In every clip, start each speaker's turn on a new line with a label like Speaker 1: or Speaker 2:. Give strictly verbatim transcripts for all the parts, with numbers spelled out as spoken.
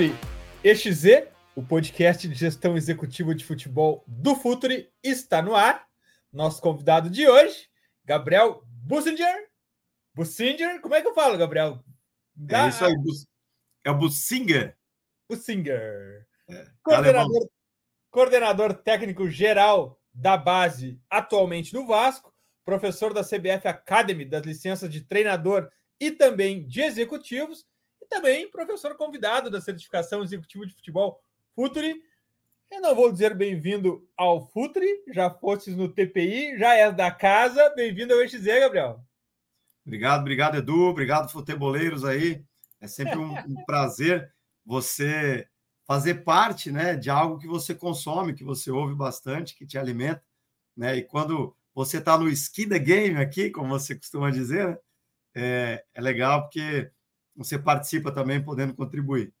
Speaker 1: Futuri E X Z, o podcast de gestão executiva de futebol do Futuri, está no ar. Nosso convidado de hoje, Gabriel Bussinger. Bussinger, como é que eu falo, Gabriel?
Speaker 2: Da... É isso aí, é o Bussinger.
Speaker 1: Bussinger.
Speaker 2: É,
Speaker 1: coordenador, coordenador técnico geral da base, atualmente no Vasco, professor da C B F Academy, das licenças de treinador e também de executivos, e também professor convidado da certificação executiva de futebol Futuri. Eu não vou dizer bem-vindo ao Futuri, já fostes no T P I, já és da casa, bem-vindo ao E X Z, Gabriel.
Speaker 2: Obrigado, obrigado, Edu, obrigado, futeboleiros aí. É sempre um, um prazer você fazer parte, né, de algo que você consome, que você ouve bastante, que te alimenta, né? E quando você está no skin the game aqui, como você costuma dizer, né, é, é legal porque você participa também podendo contribuir.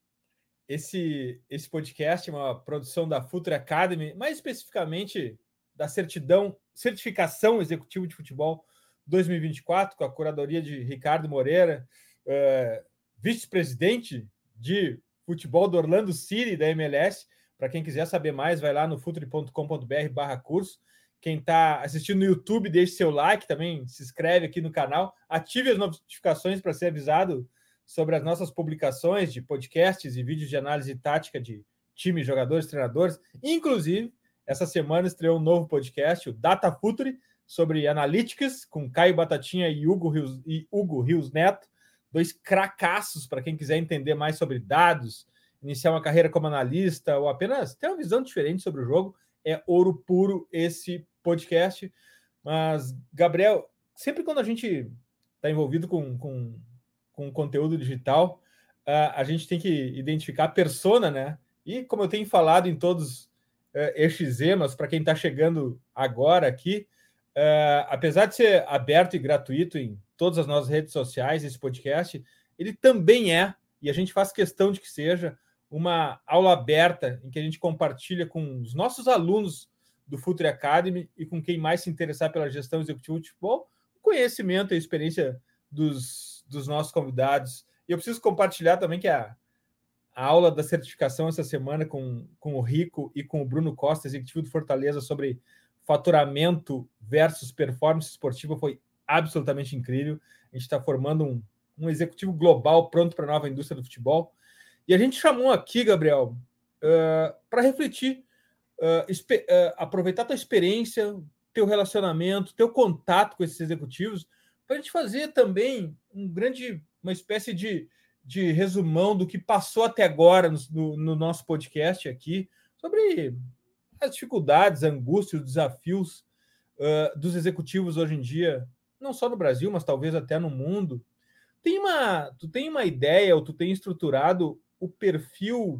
Speaker 1: Esse, esse podcast é uma produção da Futuri Academy, mais especificamente da certidão, certificação executiva de futebol dois mil e vinte e quatro, com a curadoria de Ricardo Moreira, é, vice-presidente de futebol do Orlando City, da M L S. Para quem quiser saber mais, vai lá no futuri ponto com ponto br barra curso. Quem está assistindo no YouTube, deixe seu like, também se inscreve aqui no canal, ative as notificações para ser avisado sobre as nossas publicações de podcasts e vídeos de análise tática de times, jogadores, treinadores. Inclusive, essa semana estreou um novo podcast, o Data Futuri, sobre analytics, com Caio Batatinha e Hugo Rios, e Hugo Rios Neto, dois cracaços para quem quiser entender mais sobre dados, iniciar uma carreira como analista ou apenas ter uma visão diferente sobre o jogo. É ouro puro esse podcast. Mas, Gabriel, sempre quando a gente está envolvido com, com, com conteúdo digital, uh, a gente tem que identificar a persona, né? E como eu tenho falado em todos uh, E X Z, mas para quem está chegando agora aqui, Uh, apesar de ser aberto e gratuito em todas as nossas redes sociais, esse podcast, ele também é, e a gente faz questão de que seja, uma aula aberta em que a gente compartilha com os nossos alunos do Futuri Academy e com quem mais se interessar pela gestão executiva de futebol, o conhecimento e a experiência dos, dos nossos convidados. E eu preciso compartilhar também que a, a aula da certificação essa semana com, com o Rico e com o Bruno Costa, executivo do Fortaleza, sobre faturamento versus performance esportiva foi absolutamente incrível. A gente está formando um, um executivo global pronto para a nova indústria do futebol. E a gente chamou aqui, Gabriel, uh, para refletir, uh, uh, aproveitar a tua experiência, teu relacionamento, teu contato com esses executivos, para a gente fazer também um grande, uma espécie de, de resumão do que passou até agora no, no, no nosso podcast aqui, sobre as dificuldades, a angústia, os desafios uh, dos executivos hoje em dia, não só no Brasil, mas talvez até no mundo. Tem uma, tu tem uma ideia, ou tu tem estruturado o perfil,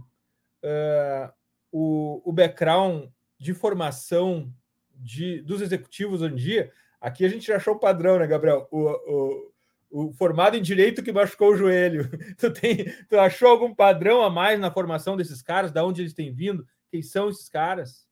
Speaker 1: uh, o, o background de formação de, dos executivos hoje em dia? Aqui a gente já achou o padrão, né, Gabriel? O, o, o formado em direito que machucou o joelho. Tu, tem, tu achou algum padrão a mais na formação desses caras? Da onde eles têm vindo? Quem são esses caras?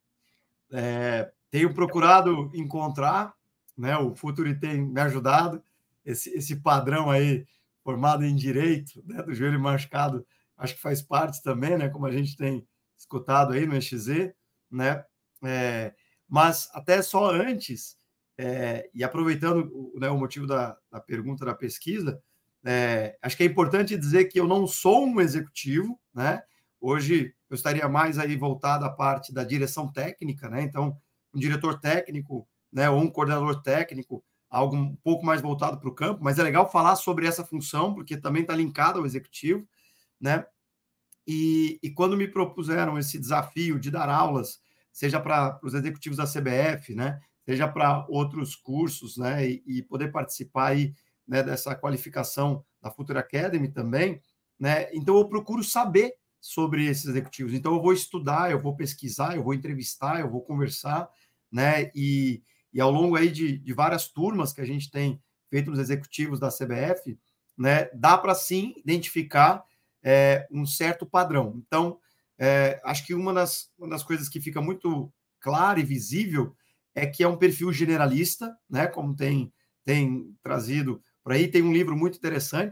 Speaker 2: É, tenho procurado encontrar, né? O Futuri tem me ajudado, esse, esse padrão aí, formado em direito, né, do joelho machucado, acho que faz parte também, né? Como a gente tem escutado aí no E X Z, né? É, mas até só antes, é, e aproveitando o, né, o motivo da, da pergunta da pesquisa, é, acho que é importante dizer que eu não sou um executivo, né? Hoje eu estaria mais aí voltado à parte da direção técnica, né? Então, um diretor técnico, né, ou um coordenador técnico, algo um pouco mais voltado para o campo, mas é legal falar sobre essa função, porque também está linkado ao executivo, né? E, e quando me propuseram esse desafio de dar aulas, seja para os executivos da C B F, né, seja para outros cursos, né, e, e poder participar aí, né, dessa qualificação da Futuri Academy também, né, então eu procuro saber sobre esses executivos. Então eu vou estudar, eu vou pesquisar, eu vou entrevistar, eu vou conversar, né, e, e ao longo aí de, de várias turmas que a gente tem feito nos executivos da C B F, né, dá para sim identificar É, um certo padrão. Então, é, acho que uma das, uma das coisas que fica muito clara e visível é que é um perfil generalista, né? Como tem, tem trazido por aí. Tem um livro muito interessante,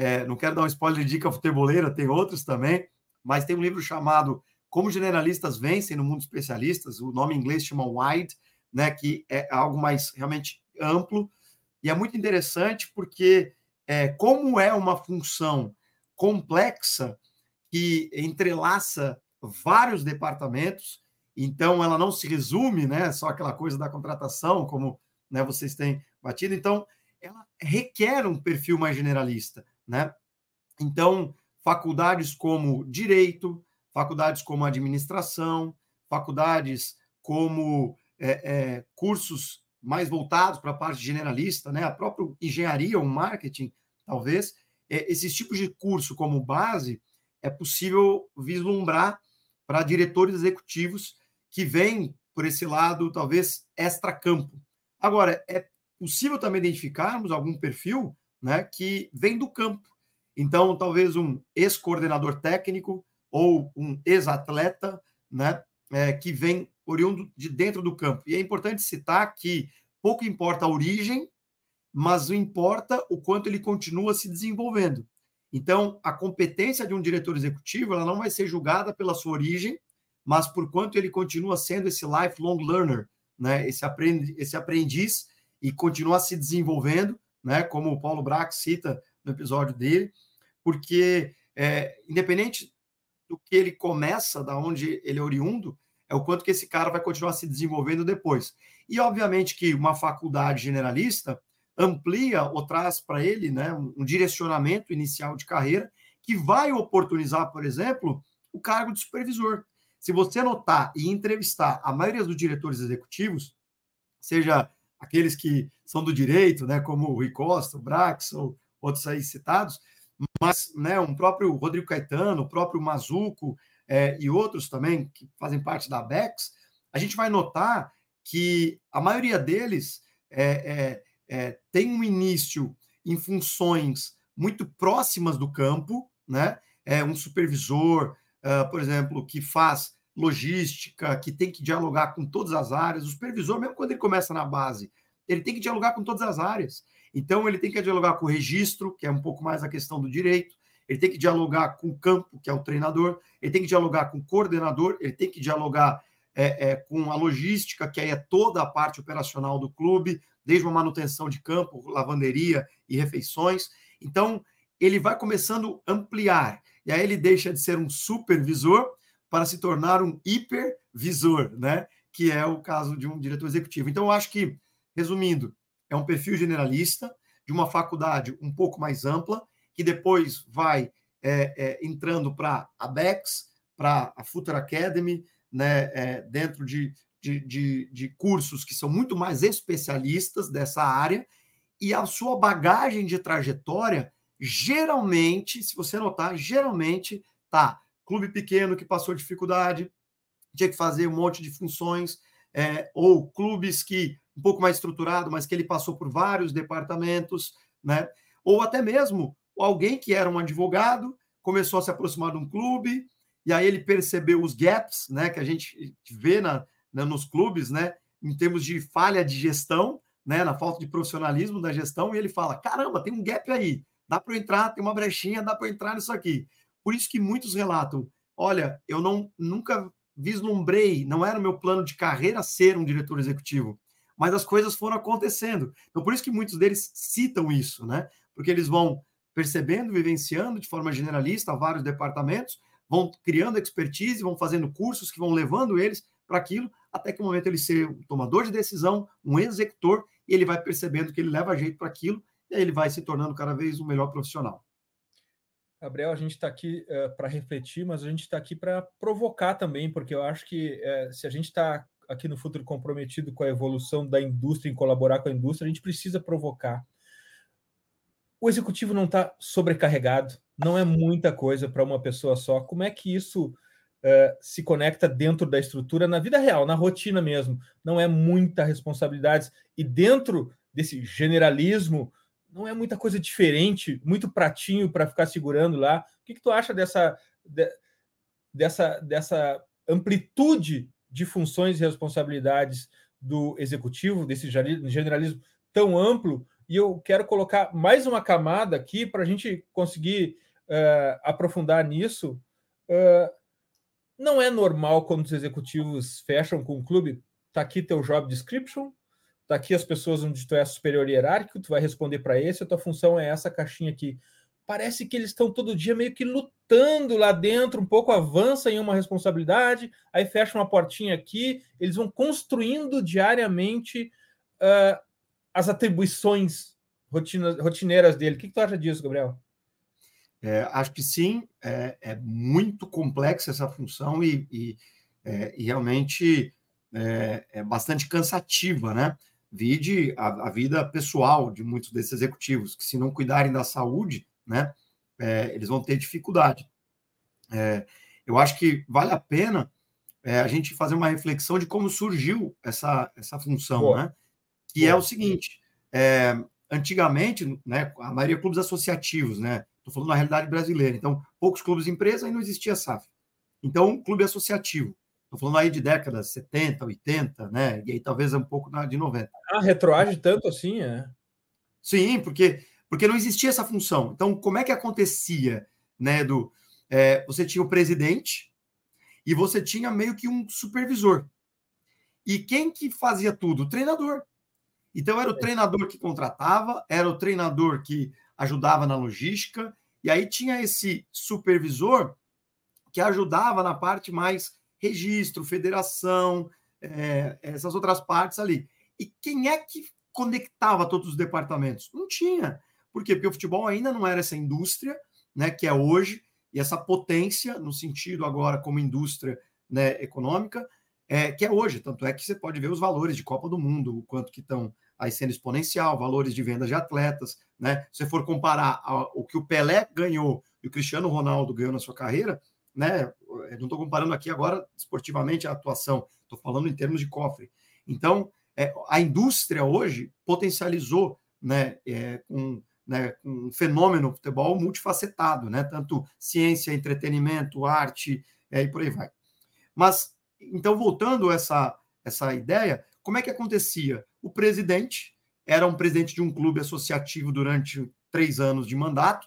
Speaker 2: É, não quero dar um spoiler de dica futeboleira, tem outros também, mas tem um livro chamado Como Generalistas Vencem no Mundo de Especialistas, o nome em inglês chama Wide, né, que é algo mais realmente amplo, e é muito interessante porque, é, como é uma função complexa que entrelaça vários departamentos, então ela não se resume, né, só aquela coisa da contratação, como, né, vocês têm batido, então ela requer um perfil mais generalista, né? Então, faculdades como direito, faculdades como administração, faculdades como é, é, cursos mais voltados para a parte generalista, né? A própria engenharia ou marketing, talvez, é, esses tipos de curso como base é possível vislumbrar para diretores executivos que vêm por esse lado, talvez, extra-campo. Agora, é possível também identificarmos algum perfil, né, que vem do campo. Então, talvez um ex-coordenador técnico ou um ex-atleta, né, é, que vem oriundo de dentro do campo. E é importante citar que pouco importa a origem, mas não importa o quanto ele continua se desenvolvendo. Então, a competência de um diretor executivo ela não vai ser julgada pela sua origem, mas por quanto ele continua sendo esse lifelong learner, né, esse, aprendiz, esse aprendiz e continua se desenvolvendo, né, como o Paulo Brax cita no episódio dele, porque é, independente do que ele começa, da onde ele é oriundo, é o quanto que esse cara vai continuar se desenvolvendo depois. E, obviamente, que uma faculdade generalista amplia ou traz para ele, né, um, um direcionamento inicial de carreira que vai oportunizar, por exemplo, o cargo de supervisor. Se você notar e entrevistar a maioria dos diretores executivos, seja aqueles que são do direito, né, como o Rui Costa, o Brax, ou outros aí citados, mas, né, um próprio Rodrigo Caetano, o próprio Mazuco é, e outros também que fazem parte da Abex, a gente vai notar que a maioria deles é, é, é, tem um início em funções muito próximas do campo, né? É um supervisor, uh, por exemplo, que faz logística, que tem que dialogar com todas as áreas. O supervisor, mesmo quando ele começa na base, ele tem que dialogar com todas as áreas. Então, ele tem que dialogar com o registro, que é um pouco mais a questão do direito, ele tem que dialogar com o campo, que é o treinador, ele tem que dialogar com o coordenador, ele tem que dialogar é, é, com a logística, que aí é toda a parte operacional do clube, desde uma manutenção de campo, lavanderia e refeições. Então, ele vai começando a ampliar, e aí ele deixa de ser um supervisor para se tornar um hipervisor, né? Que é o caso de um diretor executivo. Então, eu acho que, resumindo, é um perfil generalista, de uma faculdade um pouco mais ampla, que depois vai é, é, entrando para a Bex, para a Future Academy, né, é, dentro de, de, de, de cursos que são muito mais especialistas dessa área, e a sua bagagem de trajetória, geralmente, se você notar, geralmente tá clube pequeno que passou dificuldade, tinha que fazer um monte de funções, é, ou clubes que um pouco mais estruturado, mas que ele passou por vários departamentos, né? Ou até mesmo alguém que era um advogado, começou a se aproximar de um clube, e aí ele percebeu os gaps, né, que a gente vê na, na, nos clubes, né, em termos de falha de gestão, né, na falta de profissionalismo da gestão, e ele fala, caramba, tem um gap aí, dá para eu entrar, tem uma brechinha, dá para eu entrar nisso aqui. Por isso que muitos relatam, olha, eu não nunca vislumbrei, não era o meu plano de carreira ser um diretor executivo, mas as coisas foram acontecendo. Então, por isso que muitos deles citam isso, né? Porque eles vão percebendo, vivenciando de forma generalista vários departamentos, vão criando expertise, vão fazendo cursos que vão levando eles para aquilo, até que o momento ele ser um tomador de decisão, um executor, e ele vai percebendo que ele leva jeito para aquilo, e aí ele vai se tornando cada vez um melhor profissional.
Speaker 1: Gabriel, a gente está aqui uh, para refletir, mas a gente está aqui para provocar também, porque eu acho que uh, se a gente está aqui no Futuro comprometido com a evolução da indústria, em colaborar com a indústria, a gente precisa provocar. O executivo não está sobrecarregado, não é muita coisa para uma pessoa só. Como é que isso uh, se conecta dentro da estrutura, na vida real, na rotina mesmo? Não é muita responsabilidade. E dentro desse generalismo, não é muita coisa diferente, muito pratinho para ficar segurando lá. O que, que tu acha dessa, de, dessa, dessa amplitude de funções e responsabilidades do executivo, desse generalismo tão amplo, e eu quero colocar mais uma camada aqui para a gente conseguir uh, aprofundar nisso. Uh, não é normal quando os executivos fecham com o clube, tá aqui teu job description, tá aqui as pessoas onde tu é superior hierárquico, tu vai responder para esse, a tua função é essa caixinha aqui. Parece que eles estão todo dia meio que lutando lá dentro, um pouco avança em uma responsabilidade, aí fecha uma portinha aqui, eles vão construindo diariamente uh, as atribuições rotina, rotineiras dele. O que, que tu acha disso, Gabriel?
Speaker 2: É, acho que sim, é, é muito complexa essa função e, e, é, e realmente é, é bastante cansativa, né? Vide a, a vida pessoal de muitos desses executivos, que se não cuidarem da saúde, né, é, eles vão ter dificuldade. É, eu acho que vale a pena é, a gente fazer uma reflexão de como surgiu essa, essa função, Boa. né? Que Boa. é o seguinte, é, antigamente, né, a maioria clubes associativos, né? Estou falando na realidade brasileira. Então, poucos clubes empresa e não existia S A F. Então, clube associativo. Estou falando aí de décadas setenta, oitenta, né? E aí talvez um pouco de noventa.
Speaker 1: Ah, retroage tanto assim, é?
Speaker 2: Sim, porque, porque não existia essa função. Então, como é que acontecia, né, Edu? É, você tinha o presidente e você tinha meio que um supervisor. E quem que fazia tudo? O treinador. Então, era o treinador que contratava, era o treinador que ajudava na logística, e aí tinha esse supervisor que ajudava na parte mais registro, federação, é, essas outras partes ali. E quem é que conectava todos os departamentos? Não tinha. Por quê? Porque o futebol ainda não era essa indústria, né, que é hoje, e essa potência, no sentido agora como indústria, né, econômica, é, que é hoje. Tanto é que você pode ver os valores de Copa do Mundo, o quanto que estão aí sendo exponencial, valores de venda de atletas, né? Se você for comparar ao, o que o Pelé ganhou e o Cristiano Ronaldo ganhou na sua carreira, né? Eu não estou comparando aqui agora esportivamente a atuação, estou falando em termos de cofre. Então, é, a indústria hoje potencializou, né, é, um, né, um fenômeno futebol multifacetado, né? Tanto ciência, entretenimento, arte, é, e por aí vai. Mas, então, voltando a essa, essa ideia, como é que acontecia? O presidente era um presidente de um clube associativo durante três anos de mandato,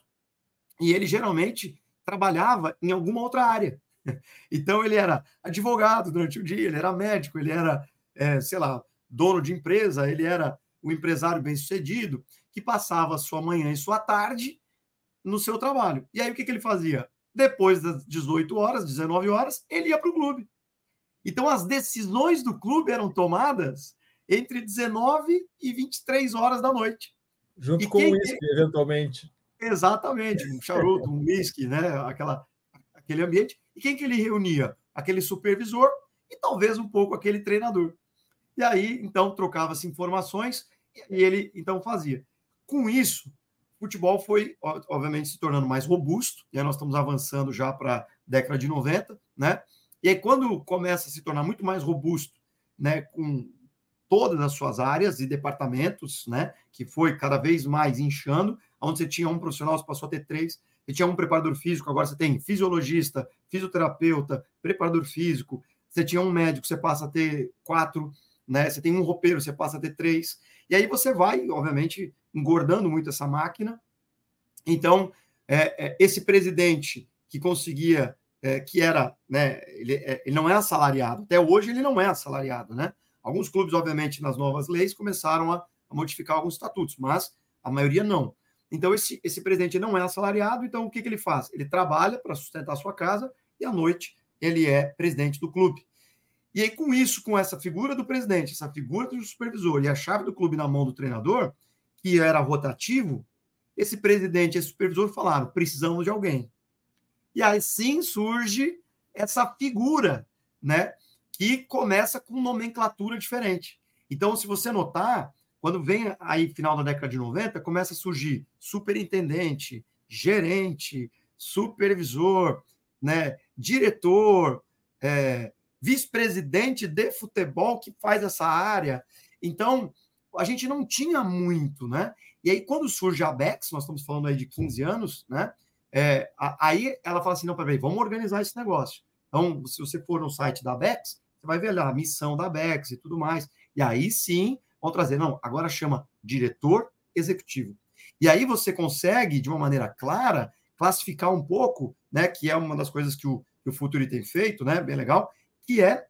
Speaker 2: e ele geralmente trabalhava em alguma outra área. Então, ele era advogado durante o dia, ele era médico, ele era, é, sei lá, dono de empresa, ele era um empresário bem-sucedido, que passava sua manhã e sua tarde no seu trabalho. E aí, o que, que ele fazia? Depois das dezoito horas, dezenove horas, ele ia para o clube. Então, as decisões do clube eram tomadas entre dezenove e vinte e três horas da noite.
Speaker 1: Junto e com o uísque, que... eventualmente.
Speaker 2: Exatamente, um charuto, um uísque, né? Aquela, aquele ambiente. E quem que ele reunia? Aquele supervisor e talvez um pouco aquele treinador. E aí, então, trocava-se informações e ele, então, fazia. Com isso, o futebol foi, obviamente, se tornando mais robusto, e aí nós estamos avançando já para a década de noventa, né? E aí, quando começa a se tornar muito mais robusto, né, com todas as suas áreas e departamentos, né, que foi cada vez mais inchando, onde você tinha um profissional, você passou a ter três, você tinha um preparador físico, agora você tem fisiologista, fisioterapeuta, preparador físico, você tinha um médico, você passa a ter quatro, né, você tem um roupeiro, você passa a ter três, e aí você vai, obviamente, engordando muito essa máquina. Então, é, é, esse presidente que conseguia... É, que era, né, ele, é, ele não é assalariado, até hoje ele não é assalariado, né? Alguns clubes, obviamente, nas novas leis, começaram a, a modificar alguns estatutos, mas a maioria não. Então, esse, esse presidente não é assalariado, então o que, que ele faz? Ele trabalha para sustentar a sua casa e, à noite, ele é presidente do clube. E aí, com isso, com essa figura do presidente, essa figura do supervisor e a chave do clube na mão do treinador, que era rotativo, esse presidente e esse supervisor falaram, precisamos de alguém. E aí sim surge essa figura, né, que começa com nomenclatura diferente. Então, se você notar, quando vem aí final da década de noventa, começa a surgir superintendente, gerente, supervisor, né, diretor, é, vice-presidente de futebol que faz essa área. Então, a gente não tinha muito, né? E aí, quando surge a Bex, nós estamos falando aí de quinze anos, né? É, aí ela fala assim, não, peraí, vamos organizar esse negócio. Então, se você for no site da Bex, você vai ver lá a missão da Bex e tudo mais. E aí sim, vão trazer, não, agora chama diretor executivo. E aí você consegue, de uma maneira clara, classificar um pouco, né, que é uma das coisas que o, que o Futuri tem feito, né, bem legal, que é,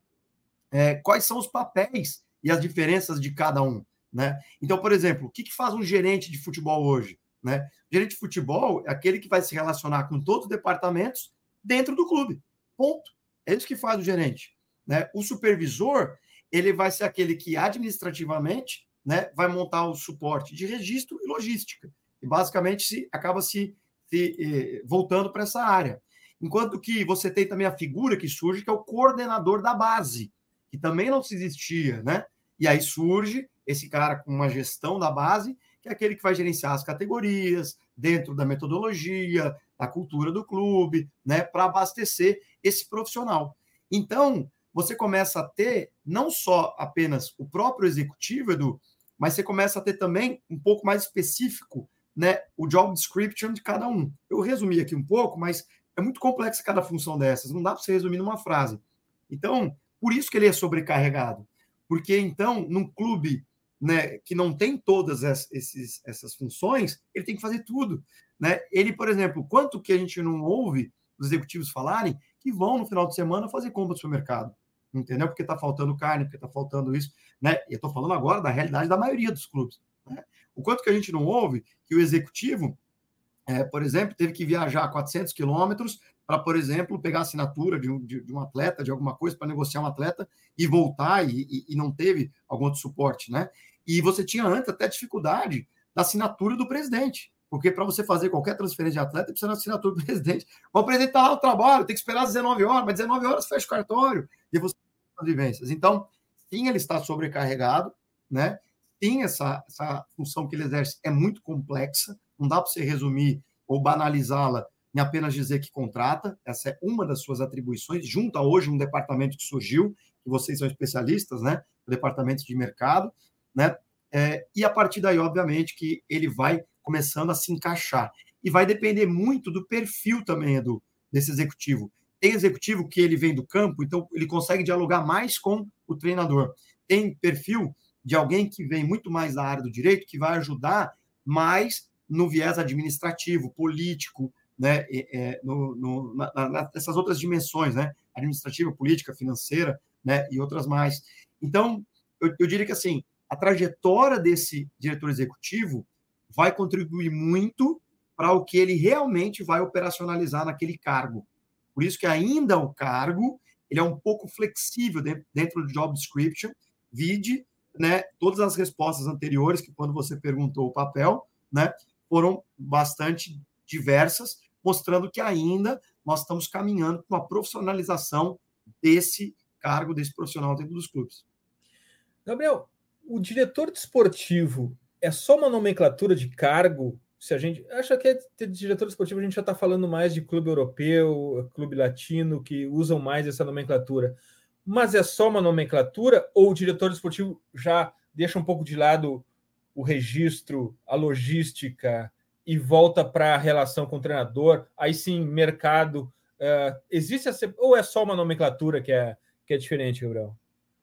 Speaker 2: é quais são os papéis e as diferenças de cada um. Né? Então, por exemplo, o que, que faz um gerente de futebol hoje? Né? O gerente de futebol é aquele que vai se relacionar com todos os departamentos dentro do clube. Ponto. É isso que faz o gerente. Né? O supervisor, ele vai ser aquele que administrativamente, né, vai montar o suporte de registro e logística. E basicamente se, acaba se, se eh, voltando para essa área. Enquanto que você tem também a figura que surge, que é o coordenador da base, que também não se existia, né? E aí surge esse cara com uma gestão da base, que é aquele que vai gerenciar as categorias, dentro da metodologia, da cultura do clube, né, para abastecer esse profissional. Então, você começa a ter não só apenas o próprio executivo, Edu, mas você começa a ter também um pouco mais específico, né, o job description de cada um. Eu resumi aqui um pouco, mas é muito complexa cada função dessas, não dá para você resumir numa frase. Então, por isso que ele é sobrecarregado. Porque, então, num clube, né, que não tem todas essas, esses, essas funções, ele tem que fazer tudo. Né? Ele, por exemplo, quanto que a gente não ouve os executivos falarem que vão, no final de semana, fazer compra no supermercado. Entendeu? Porque está faltando carne, porque está faltando isso. Né? E eu estou falando agora da realidade da maioria dos clubes. Né? O quanto que a gente não ouve que o executivo, é, por exemplo, teve que viajar quatrocentos quilômetros para, por exemplo, pegar a assinatura de um, de, de um atleta, de alguma coisa, para negociar um atleta e voltar e, e, e não teve algum outro suporte, né? E você tinha antes até dificuldade da assinatura do presidente, porque para você fazer qualquer transferência de atleta, precisa da assinatura do presidente. O presidente está lá no trabalho, tem que esperar às dezenove horas, mas dezenove horas fecha o cartório e você tem as vivências. Então, sim, ele está sobrecarregado, né? Sim, essa, essa função que ele exerce é muito complexa, não dá para você resumir ou banalizá-la em apenas dizer que contrata. Essa é uma das suas atribuições, junto a hoje um departamento que surgiu, que vocês são especialistas, né? O departamento de mercado, né? É, e a partir daí, obviamente, que ele vai começando a se encaixar. E vai depender muito do perfil também, Edu, desse executivo. Tem executivo que ele vem do campo, então ele consegue dialogar mais com o treinador. Tem perfil de alguém que vem muito mais da área do direito, que vai ajudar mais no viés administrativo, político, né, é, no, no, na, na, nessas outras dimensões, né, administrativa, política, financeira, né, e outras mais. Então, eu, eu diria que assim, a trajetória desse diretor executivo vai contribuir muito para o que ele realmente vai operacionalizar naquele cargo. Por isso que ainda o cargo ele é um pouco flexível dentro do job description, vide, né, todas as respostas anteriores, que quando você perguntou o papel, né, foram bastante diversas, mostrando que ainda nós estamos caminhando com a profissionalização desse cargo, desse profissional dentro dos clubes.
Speaker 1: Gabriel, o diretor desportivo é só uma nomenclatura de cargo? Se a gente acha que é diretor desportivo, a gente já está falando mais de clube europeu, clube latino, que usam mais essa nomenclatura. Mas é só uma nomenclatura ou o diretor desportivo já deixa um pouco de lado o registro, a logística e volta para a relação com o treinador? Aí sim, mercado. Uh, existe essa, ou é só uma nomenclatura que é, que é diferente, Gabriel?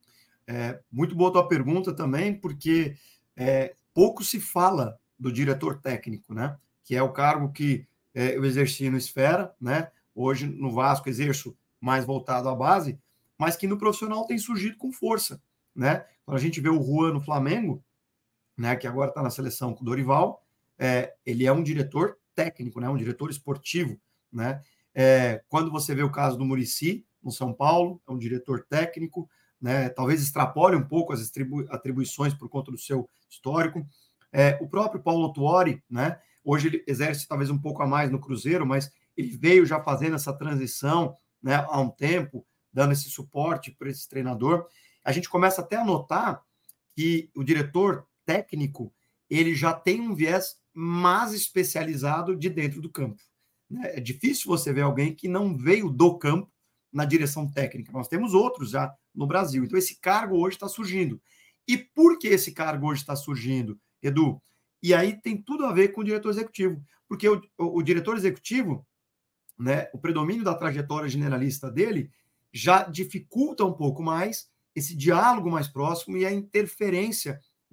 Speaker 2: É, muito boa a tua pergunta também, porque é, pouco se fala do diretor técnico, né? Que é o cargo que é, eu exerci no Esfera, né? Hoje no Vasco exerço mais voltado à base, mas que no profissional tem surgido com força, né? Quando a gente vê o Juan no Flamengo, né? Que agora está na seleção com o Dorival, é, ele é um diretor técnico, né? Um diretor esportivo, né? É, quando você vê o caso do Muricy no São Paulo, é um diretor técnico, né? Talvez extrapole um pouco as atribuições por conta do seu histórico. É, o próprio Paulo Tuori, né? Hoje ele exerce talvez um pouco a mais no Cruzeiro, mas ele veio já fazendo essa transição, né, há um tempo, dando esse suporte para esse treinador. A gente começa até a notar que o diretor técnico ele já tem um viés mais especializado de dentro do campo. Né? É difícil você ver alguém que não veio do campo na direção técnica. Nós temos outros já no Brasil. Então, esse cargo hoje está surgindo. E por que esse cargo hoje está surgindo, Edu? E aí tem tudo a ver com o diretor executivo. Porque o, o, o diretor executivo, né, o predomínio da trajetória generalista dele já dificulta um pouco mais esse diálogo mais próximo e a interferência, né,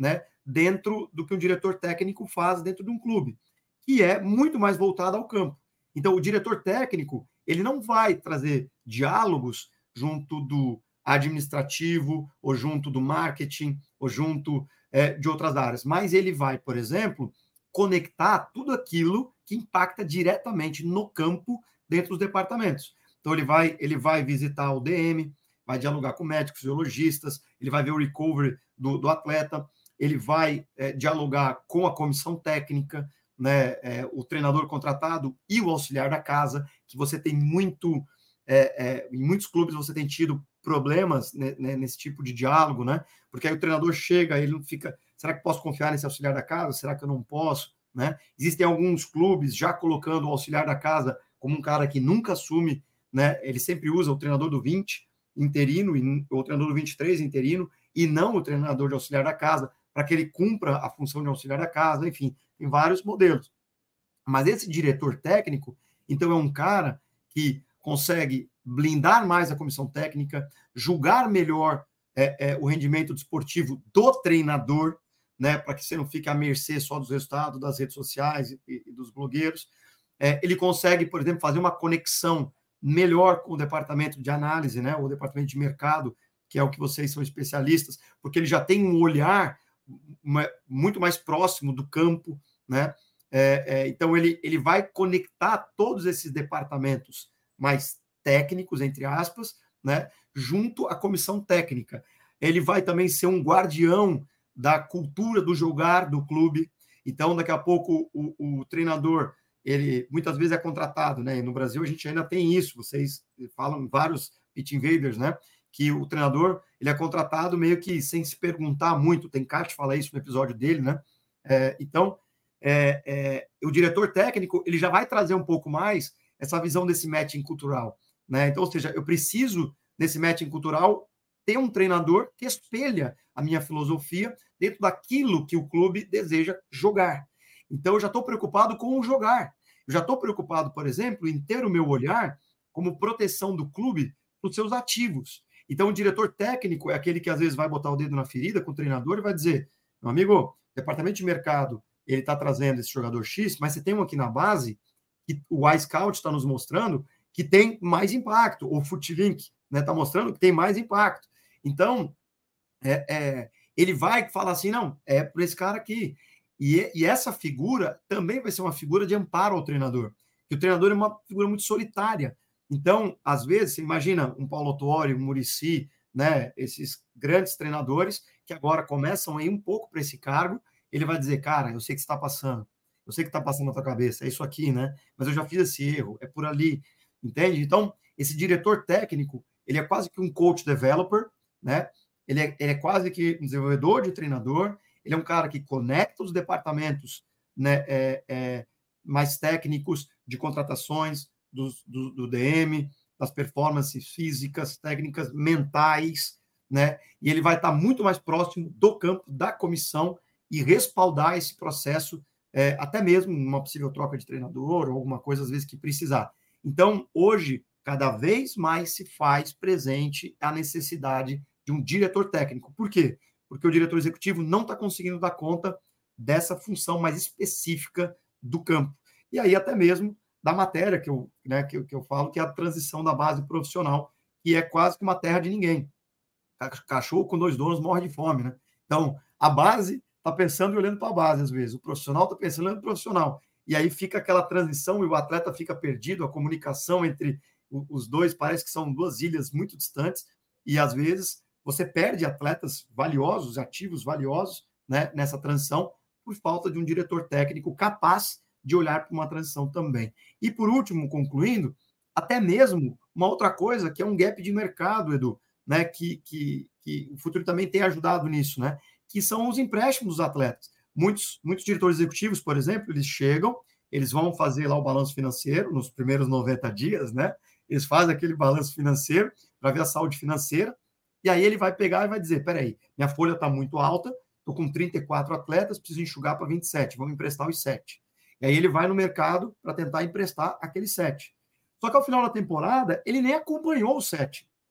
Speaker 2: dentro do que um diretor técnico faz dentro de um clube, que é muito mais voltado ao campo. Então, o diretor técnico, ele não vai trazer diálogos junto do administrativo, ou junto do marketing, ou junto é, de outras áreas, mas ele vai, por exemplo, conectar tudo aquilo que impacta diretamente no campo dentro dos departamentos. Então, ele vai, ele vai visitar o D M, vai dialogar com médicos, fisiologistas, ele vai ver o recovery do, do atleta, ele vai é, dialogar com a comissão técnica, né, é, o treinador contratado e o auxiliar da casa, que você tem muito, é, é, em muitos clubes você tem tido problemas né, nesse tipo de diálogo, né? Porque aí o treinador chega, ele não fica, será que posso confiar nesse auxiliar da casa? Será que eu não posso? Né? Existem alguns clubes já colocando o auxiliar da casa como um cara que nunca assume, né? Ele sempre usa o treinador do vinte interino, ou o treinador do vinte e três interino, e não o treinador de auxiliar da casa, para que ele cumpra a função de auxiliar da casa, enfim, tem vários modelos. Mas esse diretor técnico, então, é um cara que consegue blindar mais a comissão técnica, julgar melhor é, é, o rendimento desportivo do treinador, né, para que você não fique à mercê só dos resultados das redes sociais e, e dos blogueiros. É, ele consegue, por exemplo, fazer uma conexão melhor com o departamento de análise, né, o departamento de mercado, que é o que vocês são especialistas, porque ele já tem um olhar uma, muito mais próximo do campo, né? É, é, então, ele, ele vai conectar todos esses departamentos mais técnicos, entre aspas, né, junto à comissão técnica. Ele vai também ser um guardião da cultura do jogar do clube. Então, daqui a pouco, o, o treinador, ele muitas vezes é contratado, né? E no Brasil, a gente ainda tem isso. Vocês falam vários pitch invaders, né? Que o treinador, ele é contratado meio que sem se perguntar muito. Tem Kat fala isso no episódio dele, né? É, então, é, é, o diretor técnico, ele já vai trazer um pouco mais essa visão desse matching cultural, né? Então, ou seja, eu preciso, nesse matching cultural, ter um treinador que espelha a minha filosofia dentro daquilo que o clube deseja jogar. Então, eu já estou preocupado com o jogar. Eu já estou preocupado, por exemplo, em ter o meu olhar como proteção do clube para os seus ativos. Então, o diretor técnico é aquele que, às vezes, vai botar o dedo na ferida com o treinador e vai dizer, meu amigo, departamento de mercado, ele está trazendo esse jogador X, mas você tem um aqui na base que o iScout está nos mostrando que tem mais impacto, ou o Footlink está né, tá mostrando que tem mais impacto. Então, é, é, ele vai falar assim, não, é por esse cara aqui. E, e essa figura também vai ser uma figura de amparo ao treinador. Que o treinador é uma figura muito solitária. Então, às vezes, você imagina um Paulo Autuori, um Muricy, né, esses grandes treinadores que agora começam a ir um pouco para esse cargo, ele vai dizer, cara, eu sei que você está passando, eu sei que está passando na tua cabeça, é isso aqui, né? Mas eu já fiz esse erro, é por ali, entende? Então, esse diretor técnico, ele é quase que um coach developer, né? Ele é, ele é quase que um desenvolvedor de treinador, ele é um cara que conecta os departamentos né, é, é, mais técnicos de contratações, do, do, do D M, das performances físicas, técnicas, mentais, né? E ele vai estar muito mais próximo do campo, da comissão, e respaldar esse processo, é, até mesmo uma possível troca de treinador, ou alguma coisa, às vezes, que precisar. Então, hoje, cada vez mais se faz presente a necessidade de um diretor técnico. Por quê? Porque o diretor executivo não está conseguindo dar conta dessa função mais específica do campo. E aí, até mesmo da matéria que eu, né, que, eu, que eu falo, que é a transição da base profissional, que é quase que uma terra de ninguém. Cachorro com dois donos morre de fome, né? Então, a base está pensando e olhando para a base, às vezes. O profissional está pensando e olhando para o profissional. E aí fica aquela transição e o atleta fica perdido, a comunicação entre os dois parece que são duas ilhas muito distantes e, às vezes, você perde atletas valiosos, ativos valiosos, né, nessa transição por falta de um diretor técnico capaz de olhar para uma transição também. E, por último, concluindo, até mesmo uma outra coisa que é um gap de mercado, Edu, né, que, que, que o Futuri também tem ajudado nisso, né, que são os empréstimos dos atletas. Muitos, muitos diretores executivos, por exemplo, eles chegam, eles vão fazer lá o balanço financeiro nos primeiros noventa dias, né? Eles fazem aquele balanço financeiro para ver a saúde financeira, e aí ele vai pegar e vai dizer, peraí, minha folha está muito alta, estou com trinta e quatro atletas, preciso enxugar para vinte e sete, vamos emprestar os sete. E aí ele vai no mercado para tentar emprestar aqueles sete. Só que ao final da temporada, ele nem acompanhou os sete.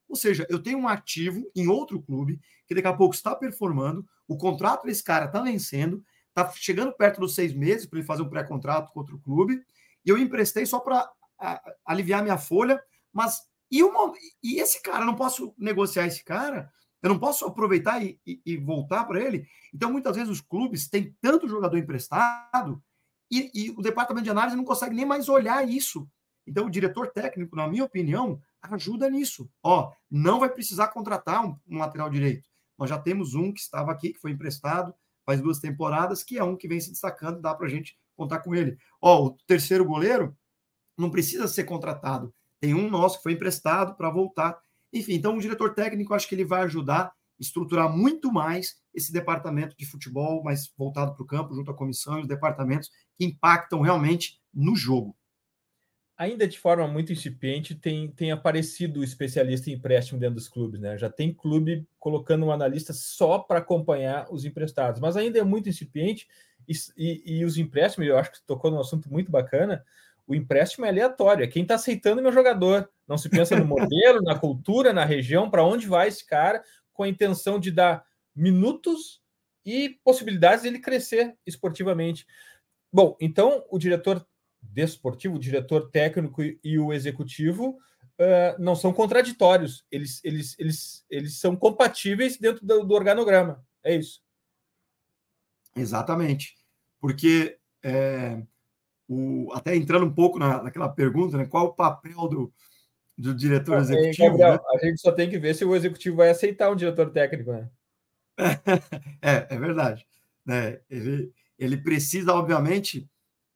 Speaker 2: Ou seja, eu tenho um ativo em outro clube que daqui a pouco está performando, o contrato desse cara está vencendo, está chegando perto dos seis meses para ele fazer um pré-contrato com outro clube, e eu emprestei só para aliviar minha folha, mas e, uma, e esse cara, eu não posso negociar esse cara, eu não posso aproveitar e, e, e voltar para ele. Então, muitas vezes, os clubes têm tanto jogador emprestado e, e o departamento de análise não consegue nem mais olhar isso. Então, o diretor técnico, na minha opinião, ajuda nisso. Ó, não vai precisar contratar um, um lateral direito. Nós já temos um que estava aqui, que foi emprestado faz duas temporadas, que é um que vem se destacando, dá para a gente contar com ele. Ó, o terceiro goleiro não precisa ser contratado. Tem um nosso que foi emprestado para voltar. Enfim, então o diretor técnico, acho que ele vai ajudar a estruturar muito mais esse departamento de futebol, mais voltado para o campo, junto à comissão e os departamentos que impactam realmente no jogo.
Speaker 1: Ainda de forma muito incipiente, tem, tem aparecido o especialista em empréstimo dentro dos clubes, né? Já tem clube colocando um analista só para acompanhar os emprestados, mas ainda é muito incipiente e, e, e os empréstimos, eu acho que tocou num assunto muito bacana. O empréstimo é aleatório, é quem está aceitando meu jogador. Não se pensa no modelo, na cultura, na região, para onde vai esse cara, com a intenção de dar minutos e possibilidades de ele crescer esportivamente. Bom, então o diretor desportivo, o diretor técnico e o executivo uh, não são contraditórios, eles, eles, eles, eles são compatíveis dentro do, do organograma. É isso.
Speaker 2: Exatamente. Porque é, o, até entrando um pouco na, naquela pergunta, né, qual o papel do, do diretor não, executivo?
Speaker 1: Gabriel,
Speaker 2: né?
Speaker 1: A gente só tem que ver se o executivo vai aceitar um diretor técnico, né?
Speaker 2: é, é verdade. Né? Ele, ele precisa, obviamente,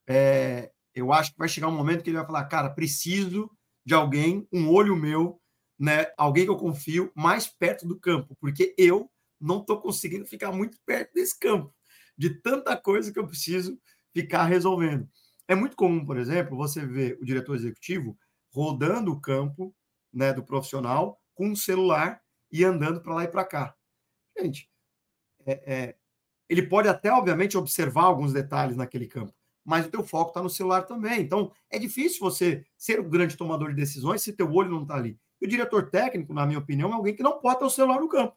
Speaker 2: é, eu acho que vai chegar um momento que ele vai falar, cara, preciso de alguém, um olho meu, né, alguém que eu confio, mais perto do campo, porque eu não estou conseguindo ficar muito perto desse campo, de tanta coisa que eu preciso ficar resolvendo. É muito comum, por exemplo, você ver o diretor executivo rodando o campo, né, do profissional com um celular e andando para lá e para cá. Gente, é, é, ele pode até, obviamente, observar alguns detalhes naquele campo, mas o teu foco está no celular também. Então, é difícil você ser o grande tomador de decisões se teu olho não está ali. E o diretor técnico, na minha opinião, é alguém que não pode ter o celular no campo.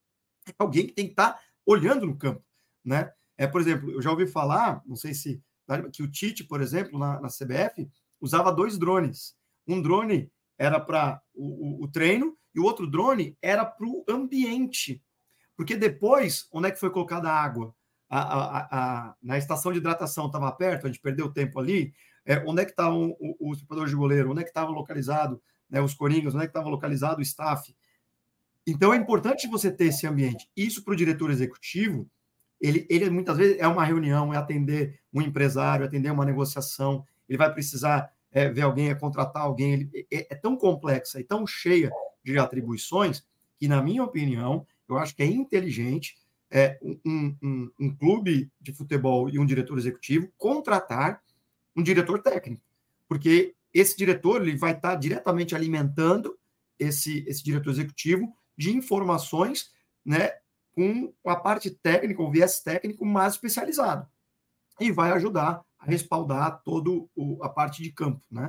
Speaker 2: É alguém que tem que estar tá olhando no campo, né? É, por exemplo, eu já ouvi falar, não sei se que o Tite, por exemplo, na, na C B F, usava dois drones. Um drone era para o, o, o treino e o outro drone era para o ambiente. Porque depois, onde é que foi colocada a água? A, a, a, na estação de hidratação estava perto, a gente perdeu tempo ali. É, onde é que estavam os preparadores de goleiro? Onde é que estava localizado, né, os coringas? Onde é que estava localizado o staff? Então, é importante você ter esse ambiente. Isso para o diretor executivo, ele, ele muitas vezes é uma reunião, é atender um empresário, atender uma negociação, ele vai precisar é, ver alguém, é contratar alguém. Ele, é, é tão complexa e tão cheia de atribuições que, na minha opinião, eu acho que é inteligente é, um, um, um clube de futebol e um diretor executivo contratar um diretor técnico, porque esse diretor ele vai estar diretamente alimentando esse, esse diretor executivo de informações, né, com a parte técnica, o viés técnico mais especializado, e vai ajudar a respaldar toda a parte de campo, né?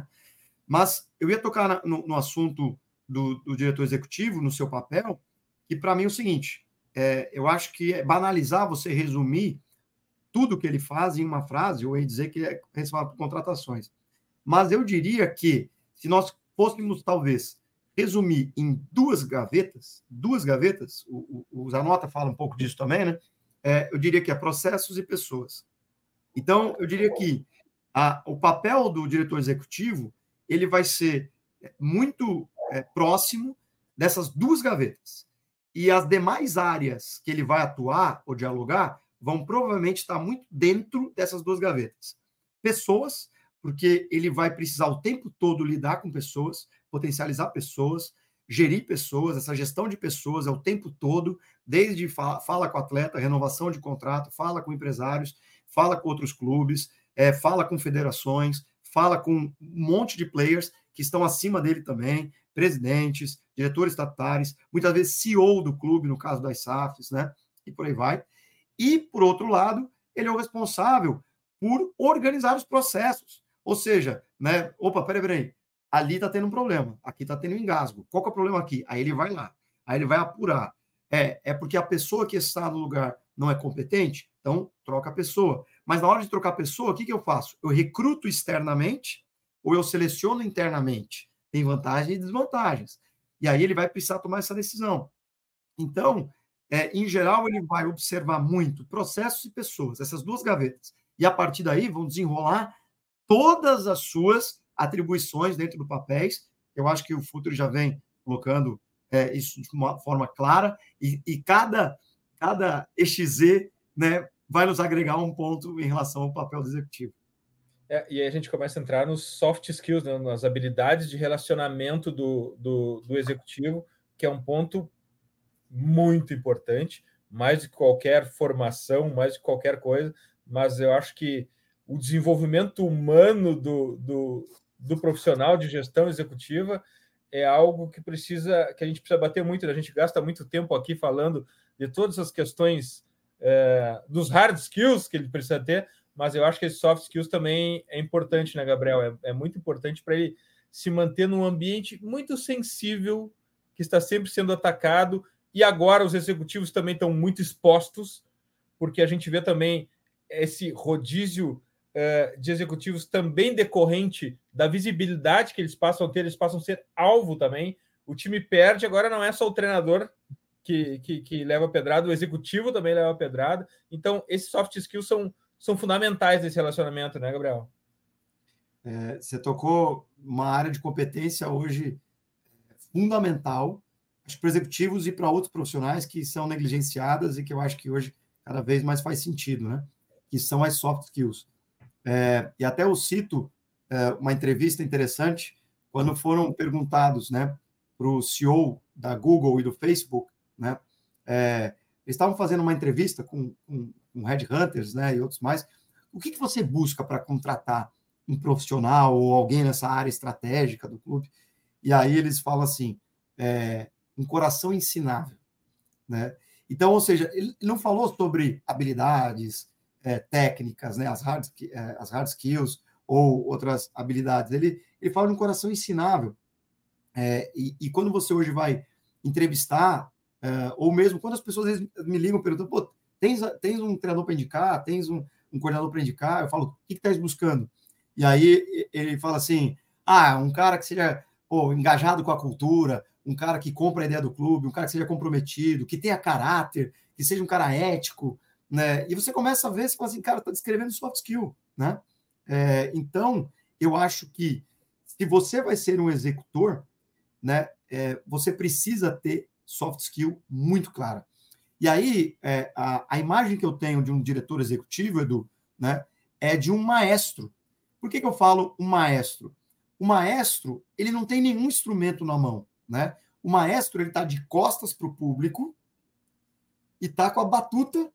Speaker 2: Mas eu ia tocar na, no, no assunto do, do diretor executivo, no seu papel, que para mim é o seguinte, é, eu acho que é banalizar você resumir tudo que ele faz em uma frase, ou ia dizer que é responsável por contratações. Mas eu diria que, se nós fôssemos, talvez, resumir em duas gavetas, duas gavetas, o, o, o Zanota fala um pouco disso também, né? É, eu diria que é processos e pessoas. Então, eu diria que a, o papel do diretor executivo, ele vai ser muito é, próximo dessas duas gavetas. E as demais áreas que ele vai atuar ou dialogar vão provavelmente estar muito dentro dessas duas gavetas. Pessoas, porque ele vai precisar o tempo todo lidar com pessoas, potencializar pessoas, gerir pessoas, essa gestão de pessoas é o tempo todo, desde fala, fala com o atleta, renovação de contrato, fala com empresários, fala com outros clubes, é, fala com federações, fala com um monte de players que estão acima dele também, presidentes, diretores estatutários, muitas vezes C E O do clube, no caso das S A Fs, né? E por aí vai. E, por outro lado, ele é o responsável por organizar os processos. Ou seja, né? Opa, peraí, peraí. ali está tendo um problema, aqui está tendo um engasgo. Qual que é o problema aqui? Aí ele vai lá, aí ele vai apurar. É, é porque a pessoa que está no lugar não é competente? Então, troca a pessoa. Mas na hora de trocar a pessoa, o que, que eu faço? Eu recruto externamente ou eu seleciono internamente? Tem vantagens e desvantagens. E aí ele vai precisar tomar essa decisão. Então, é, em geral, ele vai observar muito processos e pessoas, essas duas gavetas. E a partir daí vão desenrolar todas as suas atribuições dentro do papéis. Eu acho que o Futuri já vem colocando é, isso de uma forma clara, e, e cada, cada E X Z, né, vai nos agregar um ponto em relação ao papel do executivo.
Speaker 1: É, e aí a gente começa a entrar nos soft skills, né, nas habilidades de relacionamento do, do, do executivo, que é um ponto muito importante, mais do que qualquer formação, mais do que qualquer coisa, mas eu acho que o desenvolvimento humano do, do, do profissional de gestão executiva é algo que precisa, que a gente precisa bater muito, a gente gasta muito tempo aqui falando de todas as questões é, dos hard skills que ele precisa ter, mas eu acho que esse soft skills também é importante, né, Gabriel? É, é muito importante para ele se manter num ambiente muito sensível, que está sempre sendo atacado, e agora os executivos também estão muito expostos, porque a gente vê também esse rodízio uh, de executivos também decorrente da visibilidade que eles passam a ter, eles passam a ser alvo também. O time perde, agora não é só o treinador que, que, que leva pedrada, o executivo também leva pedrada. Então, esses soft skills são, são fundamentais nesse relacionamento, né, Gabriel?
Speaker 2: É, você tocou uma área de competência hoje fundamental, acho, para executivos e para outros profissionais que são negligenciadas e que eu acho que hoje cada vez mais faz sentido, né? Que são as soft skills. É, e até eu cito é, uma entrevista interessante quando foram perguntados, né, para o C E O da Google e do Facebook, né? É, eles estavam fazendo uma entrevista com, com, com headhunters, né, e outros mais. O que, que você busca para contratar um profissional ou alguém nessa área estratégica do clube? E aí eles falam assim, é, um coração ensinável, né? Então, ou seja, ele não falou sobre habilidades é, técnicas, né, as hard, é, as hard skills ou outras habilidades. Ele, ele fala de um coração ensinável. É, e, e quando você hoje vai entrevistar, é, ou mesmo quando as pessoas às vezes me ligam perguntando, pô, tens, tens um treinador para indicar, tens um, um coordenador para indicar, eu falo, o que estás buscando? E aí ele fala assim, ah, um cara que seja pô, engajado com a cultura, um cara que compra a ideia do clube, um cara que seja comprometido, que tenha caráter, que seja um cara ético, né? E você começa a ver, você fala assim, cara, está descrevendo soft skill, né? É, então, eu acho que se você vai ser um executor, né, é, você precisa ter soft skill muito clara. E aí, é, a, a imagem que eu tenho de um diretor executivo, Edu, né, é de um maestro. Por que, que eu falo um maestro? O maestro, ele não tem nenhum instrumento na mão, né? O maestro, ele está de costas para o público e está com a batuta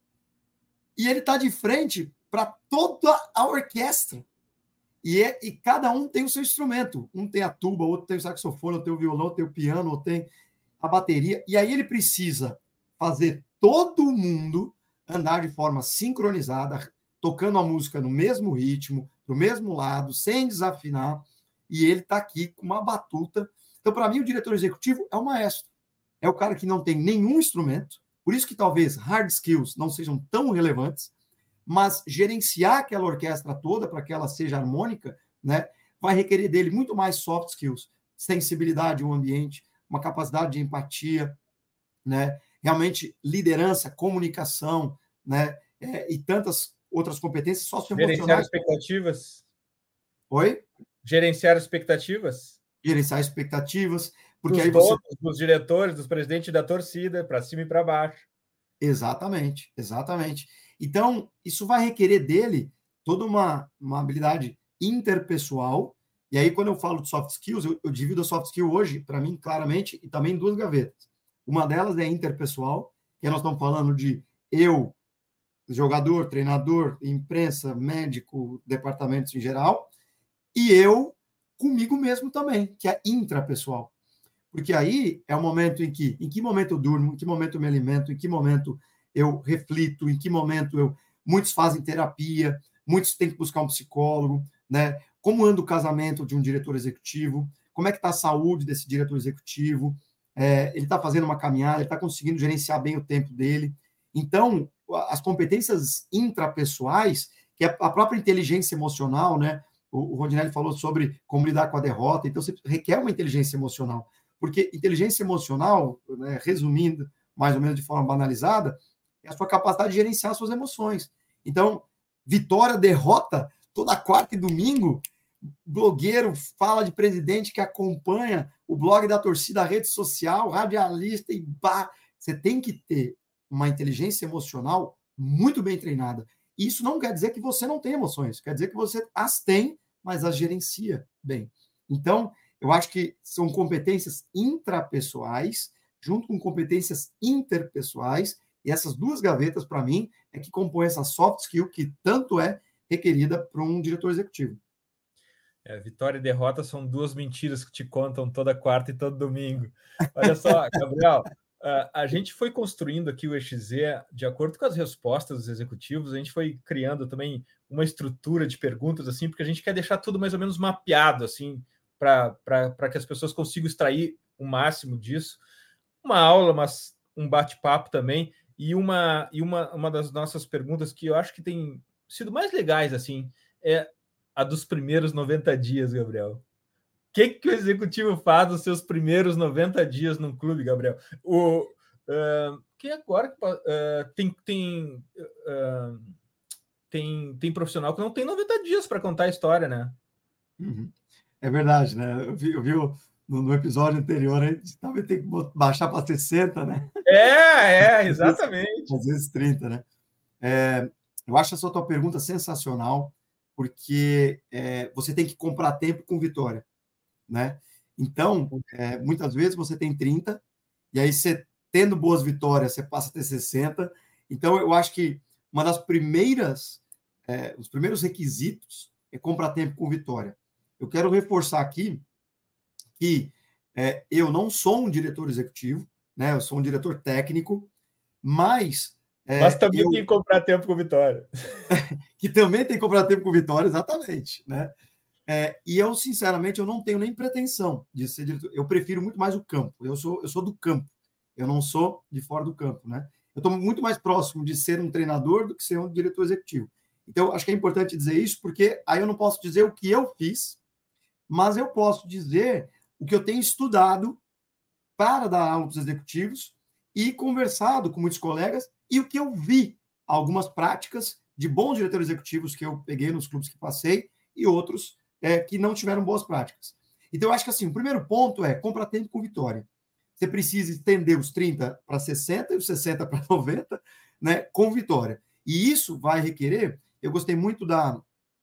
Speaker 2: e ele está de frente para toda a orquestra. E, é, e cada um tem o seu instrumento. Um tem a tuba, outro tem o saxofone, outro tem o violão, outro tem o piano, outro tem a bateria. E aí ele precisa fazer todo mundo andar de forma sincronizada, tocando a música no mesmo ritmo, do mesmo lado, sem desafinar. E ele está aqui com uma batuta. Então, para mim, o diretor executivo é o maestro. É o cara que não tem nenhum instrumento, por isso que talvez hard skills não sejam tão relevantes, mas gerenciar aquela orquestra toda para que ela seja harmônica, né, vai requerer dele muito mais soft skills, sensibilidade ao ambiente, uma capacidade de empatia, né, realmente liderança, comunicação, né, é, e tantas outras competências socioemocionais.
Speaker 1: Gerenciar expectativas.
Speaker 2: Oi?
Speaker 1: Gerenciar expectativas.
Speaker 2: Gerenciar expectativas. Porque
Speaker 1: dos
Speaker 2: aí você...
Speaker 1: donos, dos diretores, dos presidentes da torcida, para cima e para baixo.
Speaker 2: Exatamente, exatamente. Então, isso vai requerer dele toda uma, uma habilidade interpessoal. E aí, quando eu falo de soft skills, eu, eu divido a soft skill hoje, para mim, claramente, e também em duas gavetas. Uma delas é interpessoal, que nós estamos falando de eu, jogador, treinador, imprensa, médico, departamentos em geral, e eu comigo mesmo também, que é intrapessoal. Porque aí é o momento em que, em que momento eu durmo, em que momento eu me alimento, em que momento eu reflito, em que momento eu... Muitos fazem terapia, muitos têm que buscar um psicólogo, né? como anda o casamento de um diretor executivo, como é que está a saúde desse diretor executivo, é, ele está fazendo uma caminhada, ele está conseguindo gerenciar bem o tempo dele. Então, as competências intrapessoais, que é a própria inteligência emocional, né? O, o Rondinelli falou sobre como lidar com a derrota, então você requer uma inteligência emocional, porque inteligência emocional, né, resumindo mais ou menos de forma banalizada, é a sua capacidade de gerenciar suas emoções. Então, vitória, derrota, toda quarta e domingo, blogueiro fala de presidente que acompanha o blog da torcida, a rede social, radialista e bah, você tem que ter uma inteligência emocional muito bem treinada. Isso não quer dizer que você não tem emoções, quer dizer que você as tem, mas as gerencia bem. Então, eu acho que são competências intrapessoais, junto com competências interpessoais, e essas duas gavetas, para mim, é que compõem essa soft skill que tanto é requerida para um diretor executivo.
Speaker 1: É, vitória e derrota são duas mentiras que te contam toda quarta e todo domingo. Olha só, Gabriel, a gente foi construindo aqui o E X Z de acordo com as respostas dos executivos, a gente foi criando também uma estrutura de perguntas, assim, porque a gente quer deixar tudo mais ou menos mapeado, assim, para que as pessoas consigam extrair o máximo disso. Uma aula, mas um bate-papo também, e uma, e uma, uma das nossas perguntas que eu acho que tem sido mais legais, assim, é a dos primeiros noventa dias, Gabriel. O que, que o executivo faz nos seus primeiros noventa dias no clube, Gabriel? O, uh, que agora uh, tem, tem, uh, tem, tem profissional que não tem noventa dias para contar a história, né?
Speaker 2: Uhum. É verdade, né? Eu vi, eu vi no, no episódio anterior, a gente talvez tem que baixar para sessenta, né?
Speaker 1: É, é, exatamente.
Speaker 2: Às vezes trinta, né? É, eu acho essa tua pergunta sensacional, porque é, você tem que comprar tempo com vitória, né? Então, é, muitas vezes você tem trinta, e aí você, tendo boas vitórias, você passa a ter sessenta. Então, eu acho que uma das primeiras, é, os primeiros requisitos é comprar tempo com vitória. Eu quero reforçar aqui que é, eu não sou um diretor executivo, né? Eu sou um diretor técnico, mas... É,
Speaker 1: mas também
Speaker 2: eu...
Speaker 1: tem que comprar tempo com vitória.
Speaker 2: que também tem que comprar tempo com vitória, exatamente, né? É, e eu, sinceramente, eu não tenho nem pretensão de ser diretor. Eu prefiro muito mais o campo. Eu sou, eu sou do campo. Eu não sou de fora do campo, né? Eu estou muito mais próximo de ser um treinador do que ser um diretor executivo. Então, acho que é importante dizer isso, porque aí eu não posso dizer o que eu fiz, mas eu posso dizer o que eu tenho estudado para dar aula para os executivos e conversado com muitos colegas e o que eu vi, algumas práticas de bons diretores executivos que eu peguei nos clubes que passei e outros é, que não tiveram boas práticas. Então, eu acho que assim, o primeiro ponto é comprar tempo com vitória. Você precisa estender os trinta para sessenta e os sessenta para noventa, né, com vitória. E isso vai requerer, eu gostei muito da,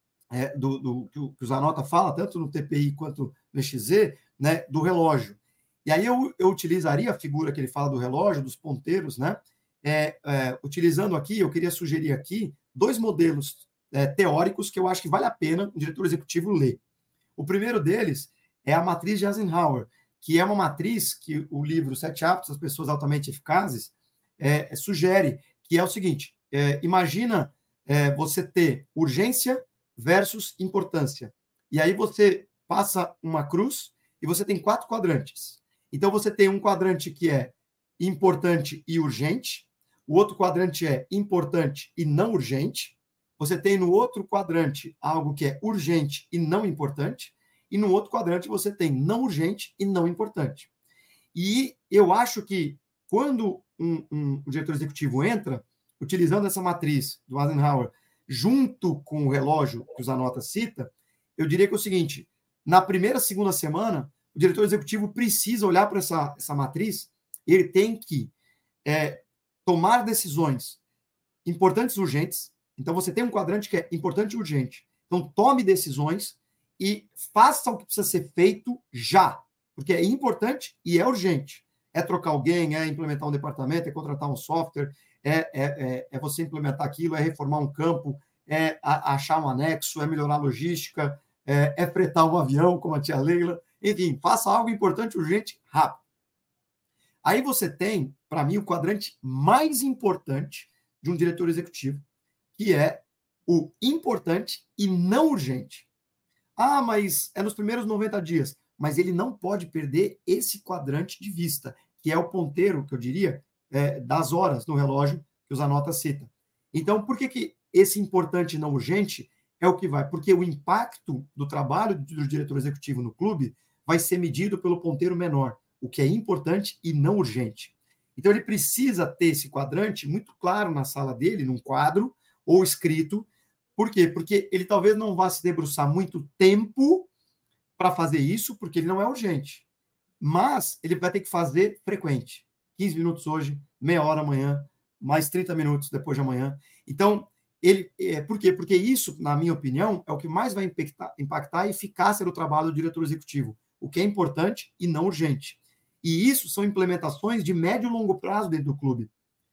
Speaker 2: é, do, do que o Zanota fala, tanto no T P I quanto no E X Z, né, do relógio. E aí eu, eu utilizaria a figura que ele fala do relógio, dos ponteiros, né? É, é, utilizando aqui, eu queria sugerir aqui dois modelos é, teóricos que eu acho que vale a pena o diretor executivo ler. O primeiro deles é a matriz de Eisenhower, que é uma matriz que o livro Sete Hábitos das Pessoas Altamente Eficazes é, sugere, que é o seguinte, é, imagina é, você ter urgência versus importância. E aí você passa uma cruz e você tem quatro quadrantes. Então, você tem um quadrante que é importante e urgente, o outro quadrante é importante e não urgente, você tem no outro quadrante algo que é urgente e não importante, e no outro quadrante você tem não urgente e não importante. E eu acho que quando um, um, um diretor executivo entra, utilizando essa matriz do Eisenhower, junto com o relógio que o Zanota cita, eu diria que é o seguinte, na primeira, segunda semana, o diretor executivo precisa olhar para essa, essa matriz, ele tem que é, tomar decisões importantes e urgentes. Então, você tem um quadrante que é importante e urgente. Então, tome decisões e faça o que precisa ser feito já, porque é importante e é urgente. É trocar alguém, é implementar um departamento, é contratar um software, é, é, é, é você implementar aquilo, é reformar um campo, é a, achar um anexo, é melhorar a logística, é, é fretar um avião, como a tia Leila. Enfim, faça algo importante, urgente, rápido. Aí você tem, para mim, o quadrante mais importante de um diretor executivo, que é o importante e não urgente. Ah, mas é nos primeiros noventa dias. Mas ele não pode perder esse quadrante de vista, que é o ponteiro, que eu diria, é, das horas no relógio que o Zanota cita. Então, por que, que esse importante e não urgente é o que vai? Porque o impacto do trabalho do diretor executivo no clube vai ser medido pelo ponteiro menor, o que é importante e não urgente. Então, ele precisa ter esse quadrante muito claro na sala dele, num quadro ou escrito. Por quê? Porque ele talvez não vá se debruçar muito tempo para fazer isso, porque ele não é urgente. Mas ele vai ter que fazer frequente. quinze minutos hoje, meia hora amanhã, mais trinta minutos depois de amanhã. Então, ele, é, por quê? Porque isso, na minha opinião, é o que mais vai impactar, impactar a eficácia do trabalho do diretor executivo, o que é importante e não urgente. E isso são implementações de médio e longo prazo dentro do clube,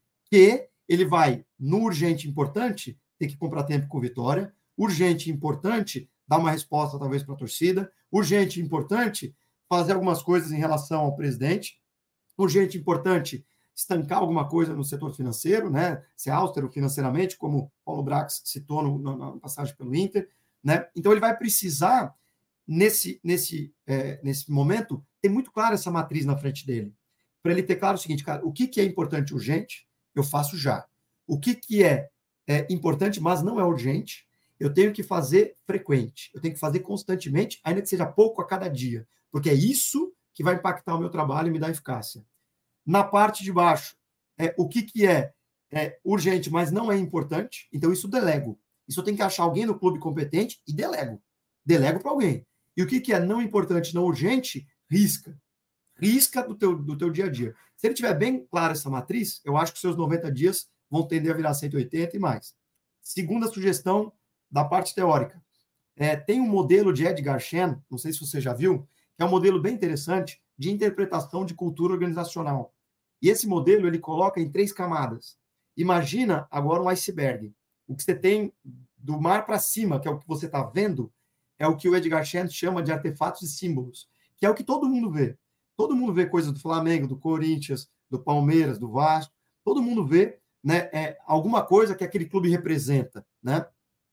Speaker 2: que ele vai, no urgente e importante, ter que comprar tempo com vitória, urgente e importante, dar uma resposta talvez para a torcida, urgente e importante, fazer algumas coisas em relação ao presidente, urgente e importante, estancar alguma coisa no setor financeiro, né? Ser austero financeiramente, como Paulo Brax citou no, no, na passagem pelo Inter, né? Então ele vai precisar, nesse, nesse, é, nesse momento, ter muito claro essa matriz na frente dele, para ele ter claro o seguinte, cara, o que, que é importante e urgente, eu faço já. O que, que é, é importante, mas não é urgente, eu tenho que fazer frequente, eu tenho que fazer constantemente, ainda que seja pouco a cada dia, porque é isso que vai impactar o meu trabalho e me dar eficácia. Na parte de baixo, é, o que, que é, é urgente, mas não é importante, então isso delego. Isso eu tenho que achar alguém no clube competente e delego. Delego para alguém. E o que, que é não importante, não urgente, risca. Risca do teu, do teu dia a dia. Se ele tiver bem clara essa matriz, eu acho que os seus noventa dias vão tender a virar cento e oitenta e mais. Segunda sugestão da parte teórica. É, tem um modelo de Edgar Schein, não sei se você já viu, que é um modelo bem interessante de interpretação de cultura organizacional. E esse modelo ele coloca em três camadas. Imagina agora um iceberg. O que você tem do mar para cima, que é o que você está vendo, é o que o Edgar Schein chama de artefatos e símbolos, que é o que todo mundo vê. Todo mundo vê coisas do Flamengo, do Corinthians, do Palmeiras, do Vasco. Todo mundo vê, né, é, alguma coisa que aquele clube representa. Né?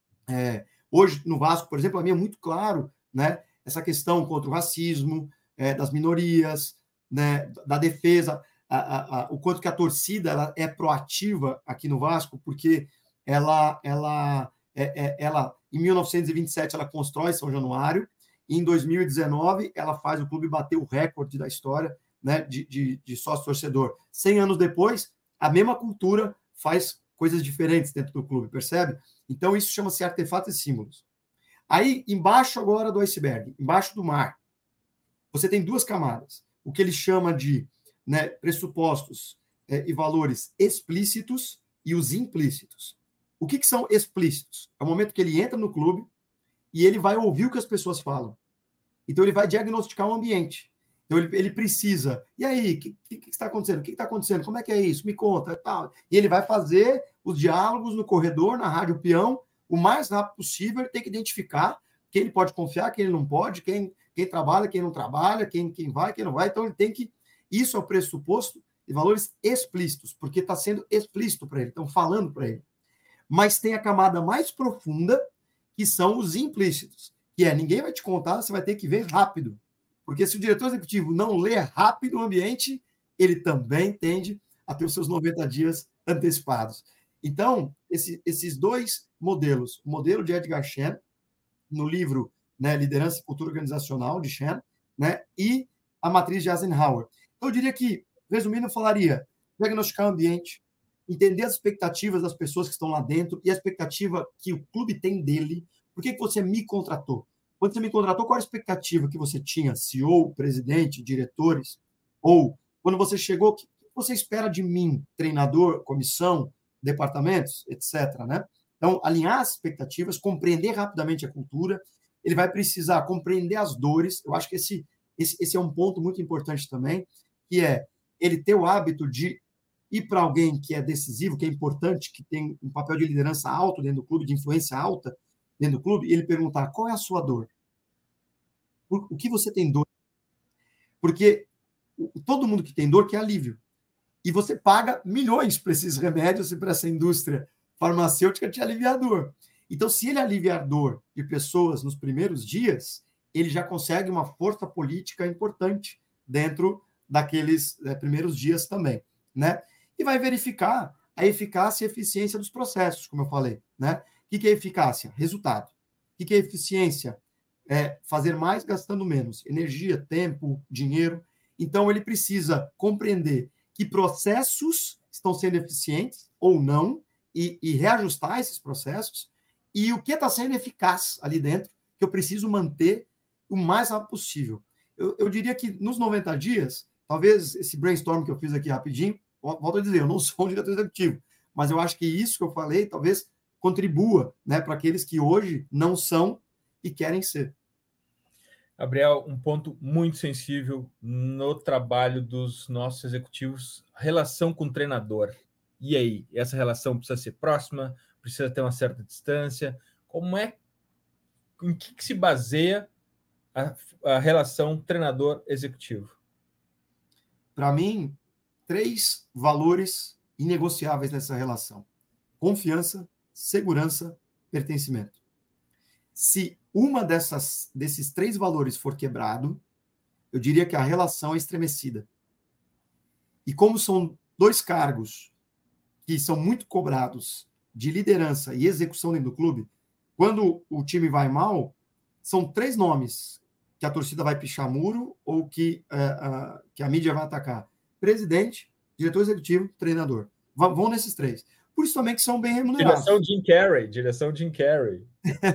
Speaker 2: É, hoje, no Vasco, por exemplo, a mim é muito claro, né, essa questão contra o racismo, é, das minorias, né, da defesa, a, a, a, o quanto que a torcida ela é proativa aqui no Vasco, porque ela, ela, é, é, ela em mil novecentos e vinte e sete, ela constrói São Januário, e em dois mil e dezenove, ela faz o clube bater o recorde da história, né, de, de, de sócio-torcedor. cem anos depois, a mesma cultura faz coisas diferentes dentro do clube, percebe? Então, isso chama-se artefatos e símbolos. Aí, embaixo agora do iceberg, embaixo do mar, você tem duas camadas. O que ele chama de, né, pressupostos é, e valores explícitos e os implícitos. O que, que são explícitos? É o momento que ele entra no clube e ele vai ouvir o que as pessoas falam. Então, ele vai diagnosticar o ambiente. Então, ele, ele precisa... E aí, o que, que, que está acontecendo? O que está acontecendo? Como é que é isso? Me conta. Tal. E ele vai fazer os diálogos no corredor, na rádio peão, o mais rápido possível. Ele tem que identificar quem ele pode confiar, quem ele não pode, quem, quem trabalha, quem não trabalha, quem, quem vai, quem não vai. Então, ele tem que... Isso é o pressuposto de valores explícitos, porque está sendo explícito para ele, estão falando para ele. Mas tem a camada mais profunda, que são os implícitos, que é ninguém vai te contar, você vai ter que ver rápido. Porque se o diretor executivo não lê rápido o ambiente, ele também tende a ter os seus noventa dias antecipados. Então, esse, esses dois modelos, o modelo de Edgar Schein, no livro, né, Liderança e Cultura Organizacional, de Schein, né, e a matriz de Eisenhower. Então, eu diria que, resumindo, eu falaria diagnosticar o ambiente, entender as expectativas das pessoas que estão lá dentro e a expectativa que o clube tem dele. Por que, que você me contratou? Quando você me contratou, qual a expectativa que você tinha? C E O, presidente, diretores? Ou, quando você chegou, o que você espera de mim? Treinador, comissão, departamentos, etcétera. Né? Então, alinhar as expectativas, compreender rapidamente a cultura. Ele vai precisar compreender as dores. Eu acho que esse, esse, esse é um ponto muito importante também, que é ele ter o hábito de ir para alguém que é decisivo, que é importante, que tem um papel de liderança alto dentro do clube, de influência alta dentro do clube, e ele perguntar qual é a sua dor? O que você tem dor? Porque todo mundo que tem dor quer alívio. E você paga milhões para esses remédios e para essa indústria farmacêutica te aliviar a dor. Então, se ele aliviar dor de pessoas nos primeiros dias, ele já consegue uma força política importante dentro daqueles é, primeiros dias também, né? E vai verificar a eficácia e eficiência dos processos, como eu falei, né? O que é eficácia? Resultado. O que é eficiência? É fazer mais gastando menos. Energia, tempo, dinheiro. Então, ele precisa compreender que processos estão sendo eficientes ou não e, e reajustar esses processos e o que está sendo eficaz ali dentro que eu preciso manter o mais rápido possível. Eu, eu diria que nos noventa dias, talvez esse brainstorm que eu fiz aqui rapidinho, volto a dizer, eu não sou um diretor executivo, mas eu acho que isso que eu falei talvez contribua, né, para aqueles que hoje não são e querem ser.
Speaker 1: Gabriel, um ponto muito sensível no trabalho dos nossos executivos, relação com o treinador. E aí, essa relação precisa ser próxima, precisa ter uma certa distância? Como é, em que, que se baseia a, a relação treinador-executivo?
Speaker 2: Para mim, três valores inegociáveis nessa relação: confiança, segurança, pertencimento. Se uma dessas desses três valores for quebrado, eu diria que a relação é estremecida. E como são dois cargos que são muito cobrados de liderança e execução dentro do clube, quando o time vai mal, são três nomes que a torcida vai pichar muro ou que, uh, uh, que a mídia vai atacar: presidente, diretor executivo, treinador. Vão, vão nesses três. Por isso também que são bem remunerados.
Speaker 1: Direção Jim Carrey, direção Jim Carrey.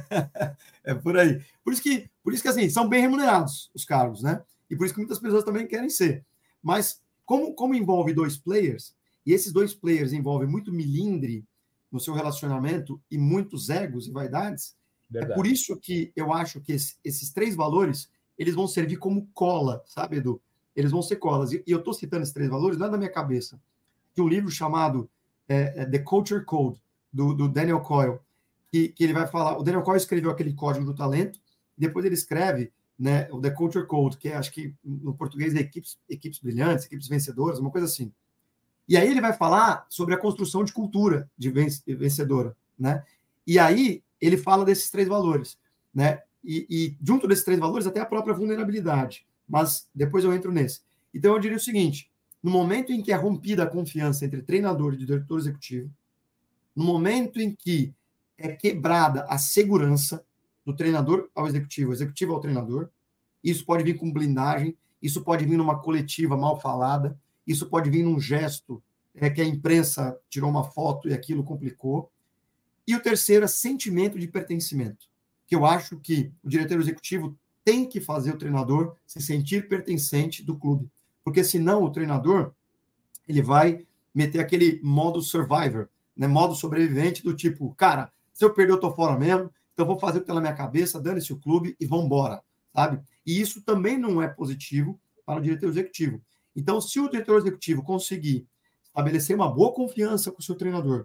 Speaker 2: É por aí. Por isso que, por isso que assim, são bem remunerados os cargos, né? E por isso que muitas pessoas também querem ser. Mas como, como envolve dois players, e esses dois players envolvem muito milindre no seu relacionamento e muitos egos e vaidades, verdade, é por isso que eu acho que esse, esses três valores, eles vão servir como cola, sabe, Edu? Eles vão ser colas. E, e eu estou citando esses três valores, não é da minha cabeça. Tem um livro chamado é, The Culture Code, do, do Daniel Coyle, que, que ele vai falar... O Daniel Coyle escreveu aquele Código do Talento, depois ele escreve, né, o The Culture Code, que é, acho que no português é equipes, equipes brilhantes, equipes vencedoras, uma coisa assim. E aí ele vai falar sobre a construção de cultura de vencedora, né? E aí ele fala desses três valores, né? E, e junto desses três valores até a própria vulnerabilidade, mas depois eu entro nesse. Então eu diria o seguinte: no momento em que é rompida a confiança entre treinador e diretor executivo, no momento em que é quebrada a segurança do treinador ao executivo, executivo ao treinador, isso pode vir com blindagem, isso pode vir numa coletiva mal falada, isso pode vir num gesto é, que a imprensa tirou uma foto e aquilo complicou. E o terceiro é sentimento de pertencimento, que eu acho que o diretor executivo tem que fazer o treinador se sentir pertencente do clube, porque senão o treinador ele vai meter aquele modo survivor, né, modo sobrevivente do tipo, cara, se eu perder eu tô fora mesmo, então vou fazer o que tá na minha cabeça, dane-se o clube e vamos embora, sabe? E isso também não é positivo para o diretor executivo. Então, se o diretor executivo conseguir estabelecer uma boa confiança com o seu treinador,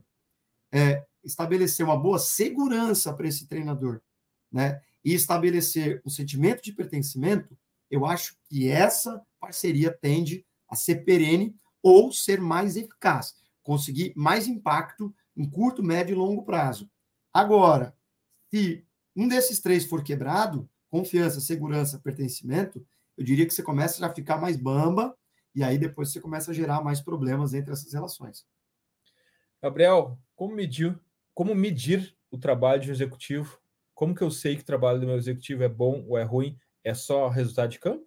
Speaker 2: é, estabelecer uma boa segurança para esse treinador, né, e estabelecer um sentimento de pertencimento, eu acho que essa parceria tende a ser perene ou ser mais eficaz, conseguir mais impacto em curto, médio e longo prazo. Agora, se um desses três for quebrado, confiança, segurança, pertencimento, eu diria que você começa a ficar mais bamba e aí depois você começa a gerar mais problemas entre essas relações.
Speaker 1: Gabriel, como medir, como medir o trabalho de um executivo? Como que eu sei que o trabalho do meu executivo é bom ou é ruim? É só resultado de campo?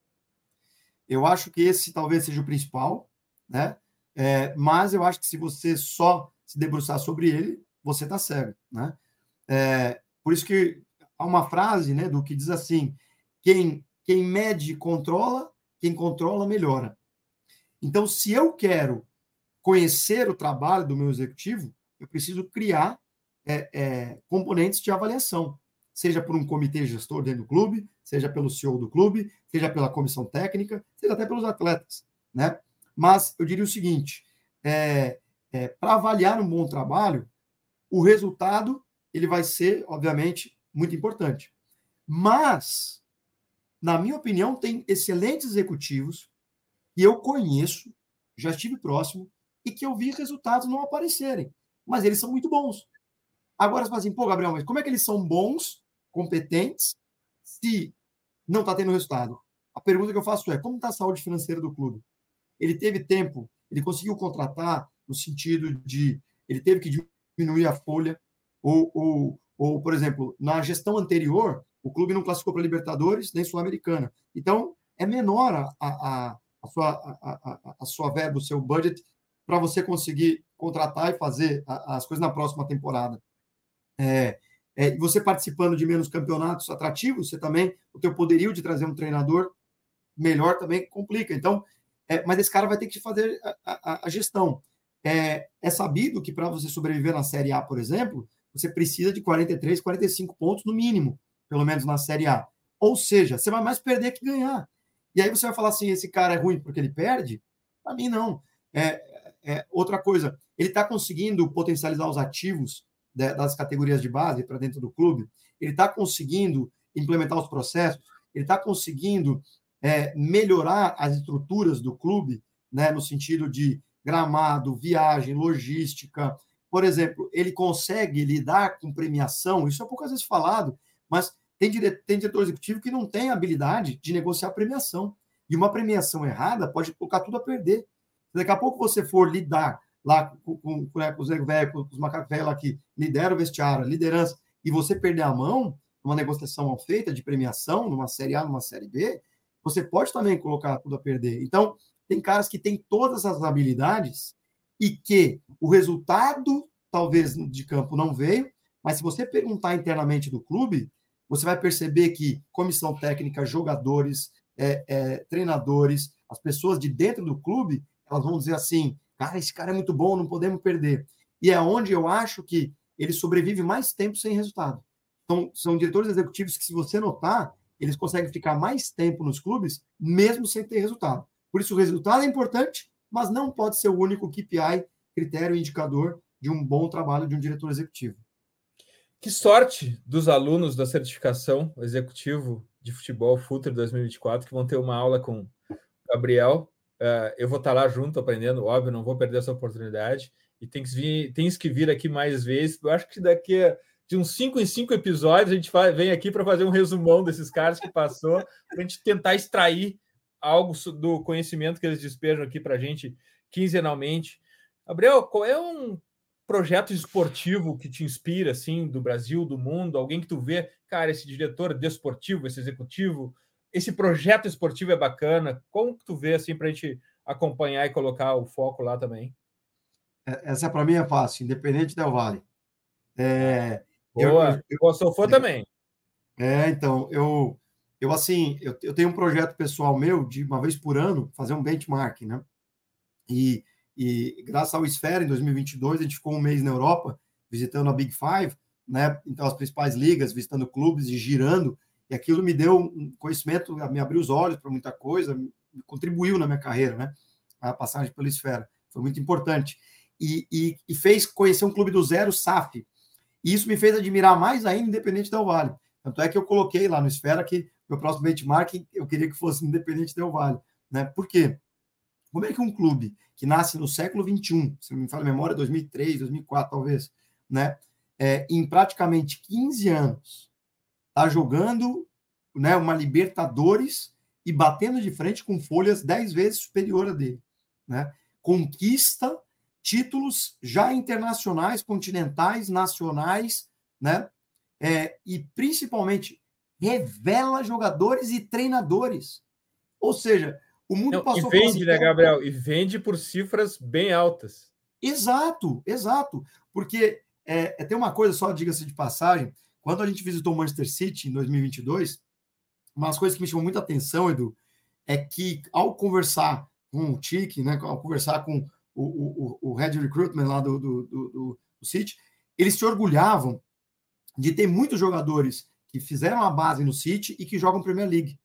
Speaker 2: Eu acho que esse talvez seja o principal, né? É, mas eu acho que se você só se debruçar sobre ele, você está cego, né? É, por isso que há uma frase, né, do que diz assim: quem, quem mede controla, quem controla melhora. Então, se eu quero conhecer o trabalho do meu executivo, eu preciso criar é, é, componentes de avaliação, seja por um comitê gestor dentro do clube, seja pelo C E O do clube, seja pela comissão técnica, seja até pelos atletas, né? Mas eu diria o seguinte, é, é, para avaliar um bom trabalho, o resultado ele vai ser, obviamente, muito importante. Mas, na minha opinião, tem excelentes executivos que eu conheço, já estive próximo, e que eu vi resultados não aparecerem. Mas eles são muito bons. Agora você fala assim, pô, Gabriel, mas como é que eles são bons, competentes, se não está tendo resultado? A pergunta que eu faço é, como está a saúde financeira do clube? Ele teve tempo, ele conseguiu contratar no sentido de, ele teve que diminuir a folha, ou, ou, ou por exemplo, na gestão anterior, o clube não classificou para Libertadores nem Sul-Americana. Então, é menor a, a, a, sua, a, a, a sua verba, o seu budget, para você conseguir contratar e fazer as coisas na próxima temporada. É, é, você participando de menos campeonatos atrativos, você também, o teu poderio de trazer um treinador melhor também complica. Então, é, mas esse cara vai ter que fazer a, a, a gestão. É, é sabido que para você sobreviver na Série A, por exemplo, você precisa de quarenta e três, quarenta e cinco pontos no mínimo, pelo menos na Série A. Ou seja, você vai mais perder que ganhar. E aí você vai falar assim, esse cara é ruim porque ele perde? Para mim, não. É, é, outra coisa, ele está conseguindo potencializar os ativos de, das categorias de base para dentro do clube, ele está conseguindo implementar os processos, ele está conseguindo é, melhorar as estruturas do clube, né, no sentido de gramado, viagem, logística. Por exemplo, ele consegue lidar com premiação, isso é poucas vezes falado, mas tem, dire... tem diretor executivo que não tem habilidade de negociar premiação. E uma premiação errada pode colocar tudo a perder. Se daqui a pouco você for lidar lá com, com, com, né, com os velhos, com os macacos velhos lá que lideram o vestiário, a liderança, e você perder a mão numa negociação mal feita de premiação, numa Série A, numa Série B, você pode também colocar tudo a perder. Então, tem caras que têm todas as habilidades e que o resultado, talvez, de campo não veio, mas se você perguntar internamente do clube, você vai perceber que comissão técnica, jogadores, é, é, treinadores, as pessoas de dentro do clube, elas vão dizer assim, cara, esse cara é muito bom, não podemos perder. E é onde eu acho que ele sobrevive mais tempo sem resultado. Então, são diretores executivos que, se você notar, eles conseguem ficar mais tempo nos clubes, mesmo sem ter resultado. Por isso, o resultado é importante, mas não pode ser o único K P I, critério e indicador de um bom trabalho de um diretor executivo.
Speaker 1: Que sorte dos alunos da certificação executivo de futebol Futre dois mil e vinte e quatro, que vão ter uma aula com o Gabriel. Uh, eu vou estar lá junto, aprendendo, óbvio, não vou perder essa oportunidade. E tem que vir, tem que vir aqui mais vezes. Eu acho que daqui a de uns cinco em cinco episódios, a gente vai, vem aqui para fazer um resumão desses caras que passou, para a gente tentar extrair algo do conhecimento que eles despejam aqui para a gente quinzenalmente. Gabriel, qual é um projeto esportivo que te inspira, assim, do Brasil, do mundo? Alguém que tu vê, cara, esse diretor desportivo, esse executivo, esse projeto esportivo é bacana. Como que tu vê, assim, para a gente acompanhar e colocar o foco lá também?
Speaker 2: Essa, para mim, é fácil, Independente Del Valle. É...
Speaker 1: Boa, eu, eu, eu sou fã
Speaker 2: eu,
Speaker 1: também.
Speaker 2: É, então, eu, eu assim, eu, eu tenho um projeto pessoal meu de uma vez por ano fazer um benchmark, né? E, e graças ao Esfera, em dois mil e vinte e dois, a gente ficou um mês na Europa visitando a Big Five, né? Então, as principais ligas, visitando clubes e girando, e aquilo me deu um conhecimento, me abriu os olhos para muita coisa, contribuiu na minha carreira, né? A passagem pela Esfera foi muito importante. E, e, e fez conhecer um clube do zero, S A F. E isso me fez admirar mais ainda Independente Del Valle. Tanto é que eu coloquei lá no Esfera que meu próximo benchmark eu queria que fosse Independente Del Valle. Né? Por quê? Como é que um clube que nasce no século vinte e um, se não me fala a memória, dois mil e três, dois mil e quatro talvez, né? É, em praticamente quinze anos, está jogando, né, uma Libertadores e batendo de frente com folhas dez vezes superior a dele. Né? Conquista títulos já internacionais, continentais, nacionais, né? É, e principalmente revela jogadores e treinadores. Ou seja, o mundo
Speaker 1: Não,
Speaker 2: passou...
Speaker 1: E vende, assim, né, Gabriel? E vende por cifras bem altas.
Speaker 2: Exato, exato. Porque é, tem uma coisa só, diga-se de passagem, quando a gente visitou o Manchester City em dois mil e vinte e dois, uma das coisas que me chamou muita atenção, Edu, é que ao conversar com o Tiki, né, ao conversar com o, o, o Head Recruitment lá do, do, do, do City, eles se orgulhavam de ter muitos jogadores que fizeram a base no City e que jogam Premier League.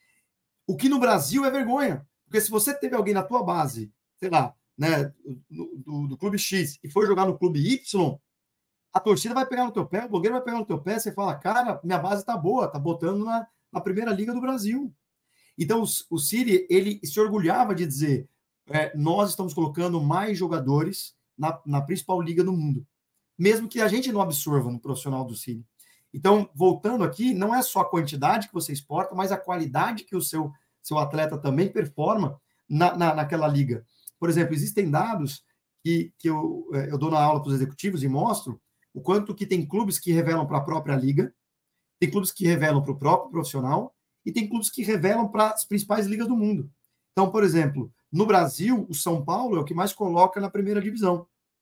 Speaker 2: O que no Brasil é vergonha, porque se você teve alguém na tua base, sei lá, né, do, do, do clube X e for jogar no clube Y, a torcida vai pegar no teu pé, o blogueiro vai pegar no teu pé, você fala, cara, minha base tá boa, tá botando na, na primeira liga do Brasil. Então, o, o City, ele se orgulhava de dizer, é, nós estamos colocando mais jogadores na, na principal liga do mundo. mesmo que a gente não absorva no profissional do Cine. Então, voltando aqui, não é só a quantidade que você exporta, mas a qualidade que o seu, seu atleta também performa na, na, naquela liga. Por exemplo, existem dados que, que eu, eu dou na aula para os executivos e mostro o quanto que tem clubes que revelam para a própria liga, tem clubes que revelam para o próprio profissional e tem clubes que revelam para as principais ligas do mundo. Então, por exemplo, no Brasil, o São Paulo é o que mais coloca na primeira divisão.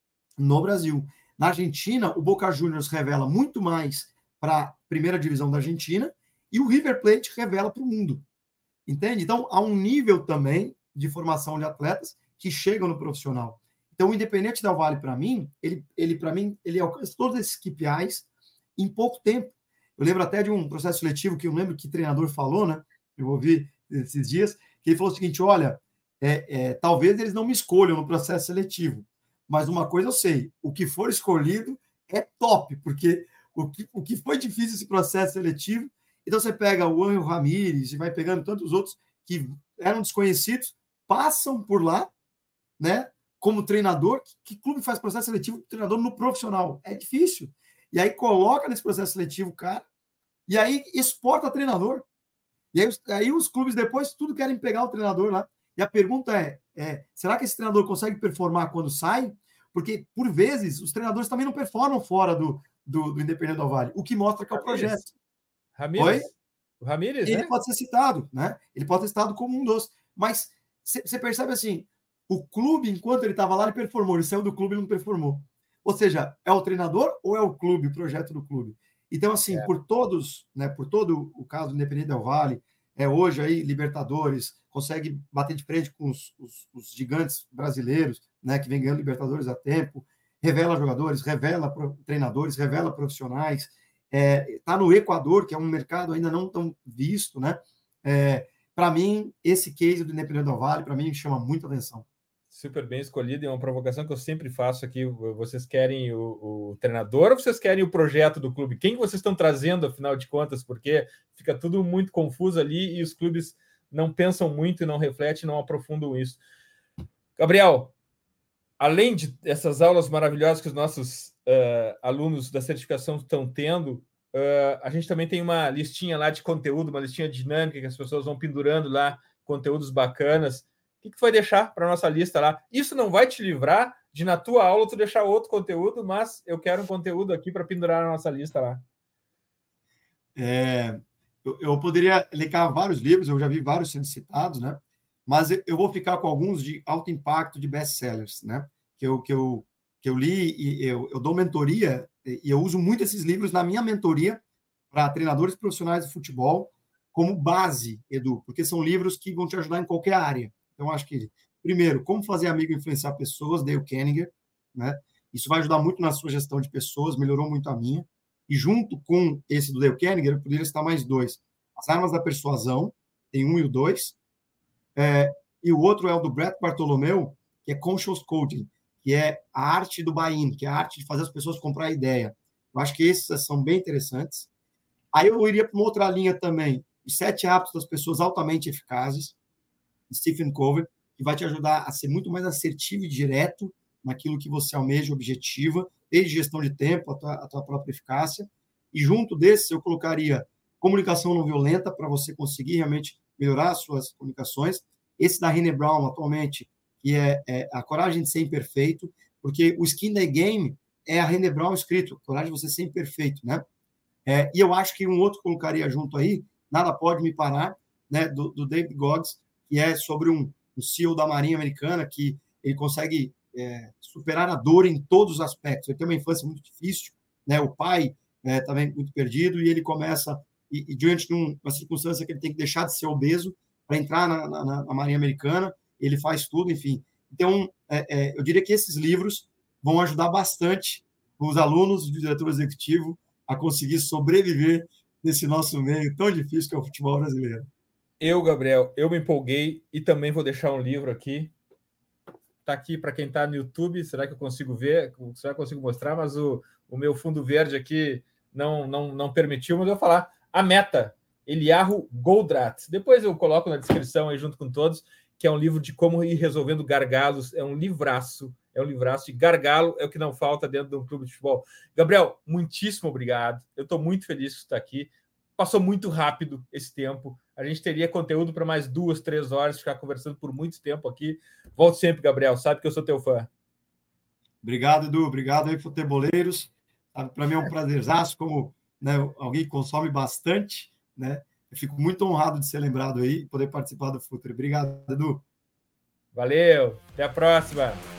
Speaker 2: No Brasil. Na Argentina, o Boca Juniors revela muito mais para a primeira divisão da Argentina e o River Plate revela para o mundo. Entende? Então, há um nível também de formação de atletas que chegam no profissional. Então, o Independente Del Valle, para mim, ele, ele para mim, ele alcança todos esses K P Is em pouco tempo. Eu lembro até de um processo seletivo que eu lembro que o treinador falou, né? Eu ouvi esses dias, que ele falou o seguinte: olha, é, é, talvez eles não me escolham no processo seletivo, mas uma coisa eu sei, o que for escolhido é top, porque o que, o que foi difícil esse processo seletivo, então você pega o Angel Ramírez e vai pegando tantos outros que eram desconhecidos, passam por lá, né, como treinador. Que, que clube faz processo seletivo com treinador no profissional? É difícil. E aí coloca nesse processo seletivo o cara, e aí exporta treinador. E aí, aí os clubes depois tudo querem pegar o treinador lá. E a pergunta é, é, será que esse treinador consegue performar quando sai? Porque, por vezes, os treinadores também não performam fora do, do, do Independente Del Valle, o que mostra que é o projeto.
Speaker 1: Ramírez? Oi? O Ramírez,
Speaker 2: Ele
Speaker 1: né?
Speaker 2: pode ser citado, né? Ele pode ser citado como um dos. Mas você percebe assim, o clube, enquanto ele estava lá, ele performou. Ele saiu do clube e não performou. Ou seja, é o treinador ou é o clube, o projeto do clube? Então, assim, é. por todos, né, por todo o caso do Independente Del Valle, é hoje aí, Libertadores, consegue bater de frente com os, os, os gigantes brasileiros, né, que vem ganhando Libertadores há tempo, revela jogadores, revela treinadores, revela profissionais, está é, tá no Equador, que é um mercado ainda não tão visto, né? É, para mim, esse case do Independente Del Valle, para mim, chama muita atenção.
Speaker 1: Super bem escolhido, e é uma provocação que eu sempre faço aqui. Vocês querem o, o treinador ou vocês querem o projeto do clube? Quem vocês estão trazendo, afinal de contas? Porque fica tudo muito confuso ali e os clubes não pensam muito e não refletem, não aprofundam isso. Gabriel, além de essas aulas maravilhosas que os nossos uh, alunos da certificação estão tendo, uh, a gente também tem uma listinha lá de conteúdo, uma listinha dinâmica que as pessoas vão pendurando lá, conteúdos bacanas. O que, que foi deixar para a nossa lista lá? Isso não vai te livrar de, na tua aula, tu deixar outro conteúdo, mas eu quero um conteúdo aqui para pendurar na nossa lista lá.
Speaker 2: É, eu, eu poderia elencar vários livros, eu já vi vários sendo citados, né? Mas eu vou ficar com alguns de alto impacto de best-sellers, né? Que eu, que eu, que eu li e eu, eu dou mentoria e eu uso muito esses livros na minha mentoria para treinadores profissionais de futebol como base, Edu, porque são livros que vão te ajudar em qualquer área. Então, acho que, primeiro, Como Fazer Amigo e Influenciar Pessoas, Dale Carnegie, né? Isso vai ajudar muito na sua gestão de pessoas, melhorou muito a minha. E junto com esse do Dale Carnegie, eu poderia citar mais dois. As Armas da Persuasão, tem um e o dois. É, e o outro é o do Brett Bartolomeu, que é Conscious Coaching, que é a arte do buy-in, que é a arte de fazer as pessoas comprar a ideia. Eu acho que esses são bem interessantes. Aí eu iria para uma outra linha também, os Sete Hábitos das Pessoas Altamente Eficazes, Stephen Covey, que vai te ajudar a ser muito mais assertivo e direto naquilo que você almeja, objetiva, desde gestão de tempo, a tua, a tua própria eficácia. E junto desses, eu colocaria Comunicação Não Violenta, para você conseguir realmente melhorar as suas comunicações. Esse da Brené Brown, atualmente, que é, é A Coragem de Ser Imperfeito, porque o Skin the Game é a Brené Brown escrito, a Coragem de Você Ser Imperfeito, né? É, e eu acho que um outro colocaria junto aí, Nada Pode Me Parar, né, do, do David Goggins, que é sobre um, um C E O da Marinha Americana, que ele consegue é, superar a dor em todos os aspectos. Ele tem uma infância muito difícil, né? O pai é, também muito perdido, e ele começa, e, e diante de um, uma circunstância que ele tem que deixar de ser obeso para entrar na, na, na Marinha Americana, ele faz tudo, enfim. Então, é, é, eu diria que esses livros vão ajudar bastante os alunos do diretor executivo a conseguir sobreviver nesse nosso meio tão difícil que é o futebol brasileiro.
Speaker 1: Eu, Gabriel, eu me empolguei e também vou deixar um livro aqui. Está aqui para quem está no YouTube. Será que eu consigo ver? Será que eu consigo mostrar? Mas o, o meu fundo verde aqui não, não, não permitiu, mas eu vou falar. A Meta, Eliyahu Goldratt. Depois eu coloco na descrição aí junto com todos, que é um livro de como ir resolvendo gargalos. É um livraço. é um livraço, e gargalo é o que não falta dentro de um clube de futebol. Gabriel, muitíssimo obrigado. Eu estou muito feliz que você está aqui. Passou muito rápido esse tempo. A gente teria conteúdo para mais duas, três horas, ficar conversando por muito tempo aqui. Volto sempre, Gabriel. Sabe que eu sou teu fã.
Speaker 2: Obrigado, Edu. Obrigado aí, futeboleiros. Para mim é um prazerzaço, como, né, alguém que consome bastante, né? Eu fico muito honrado de ser lembrado aí e poder participar do Futre. Obrigado, Edu.
Speaker 1: Valeu. Até a próxima.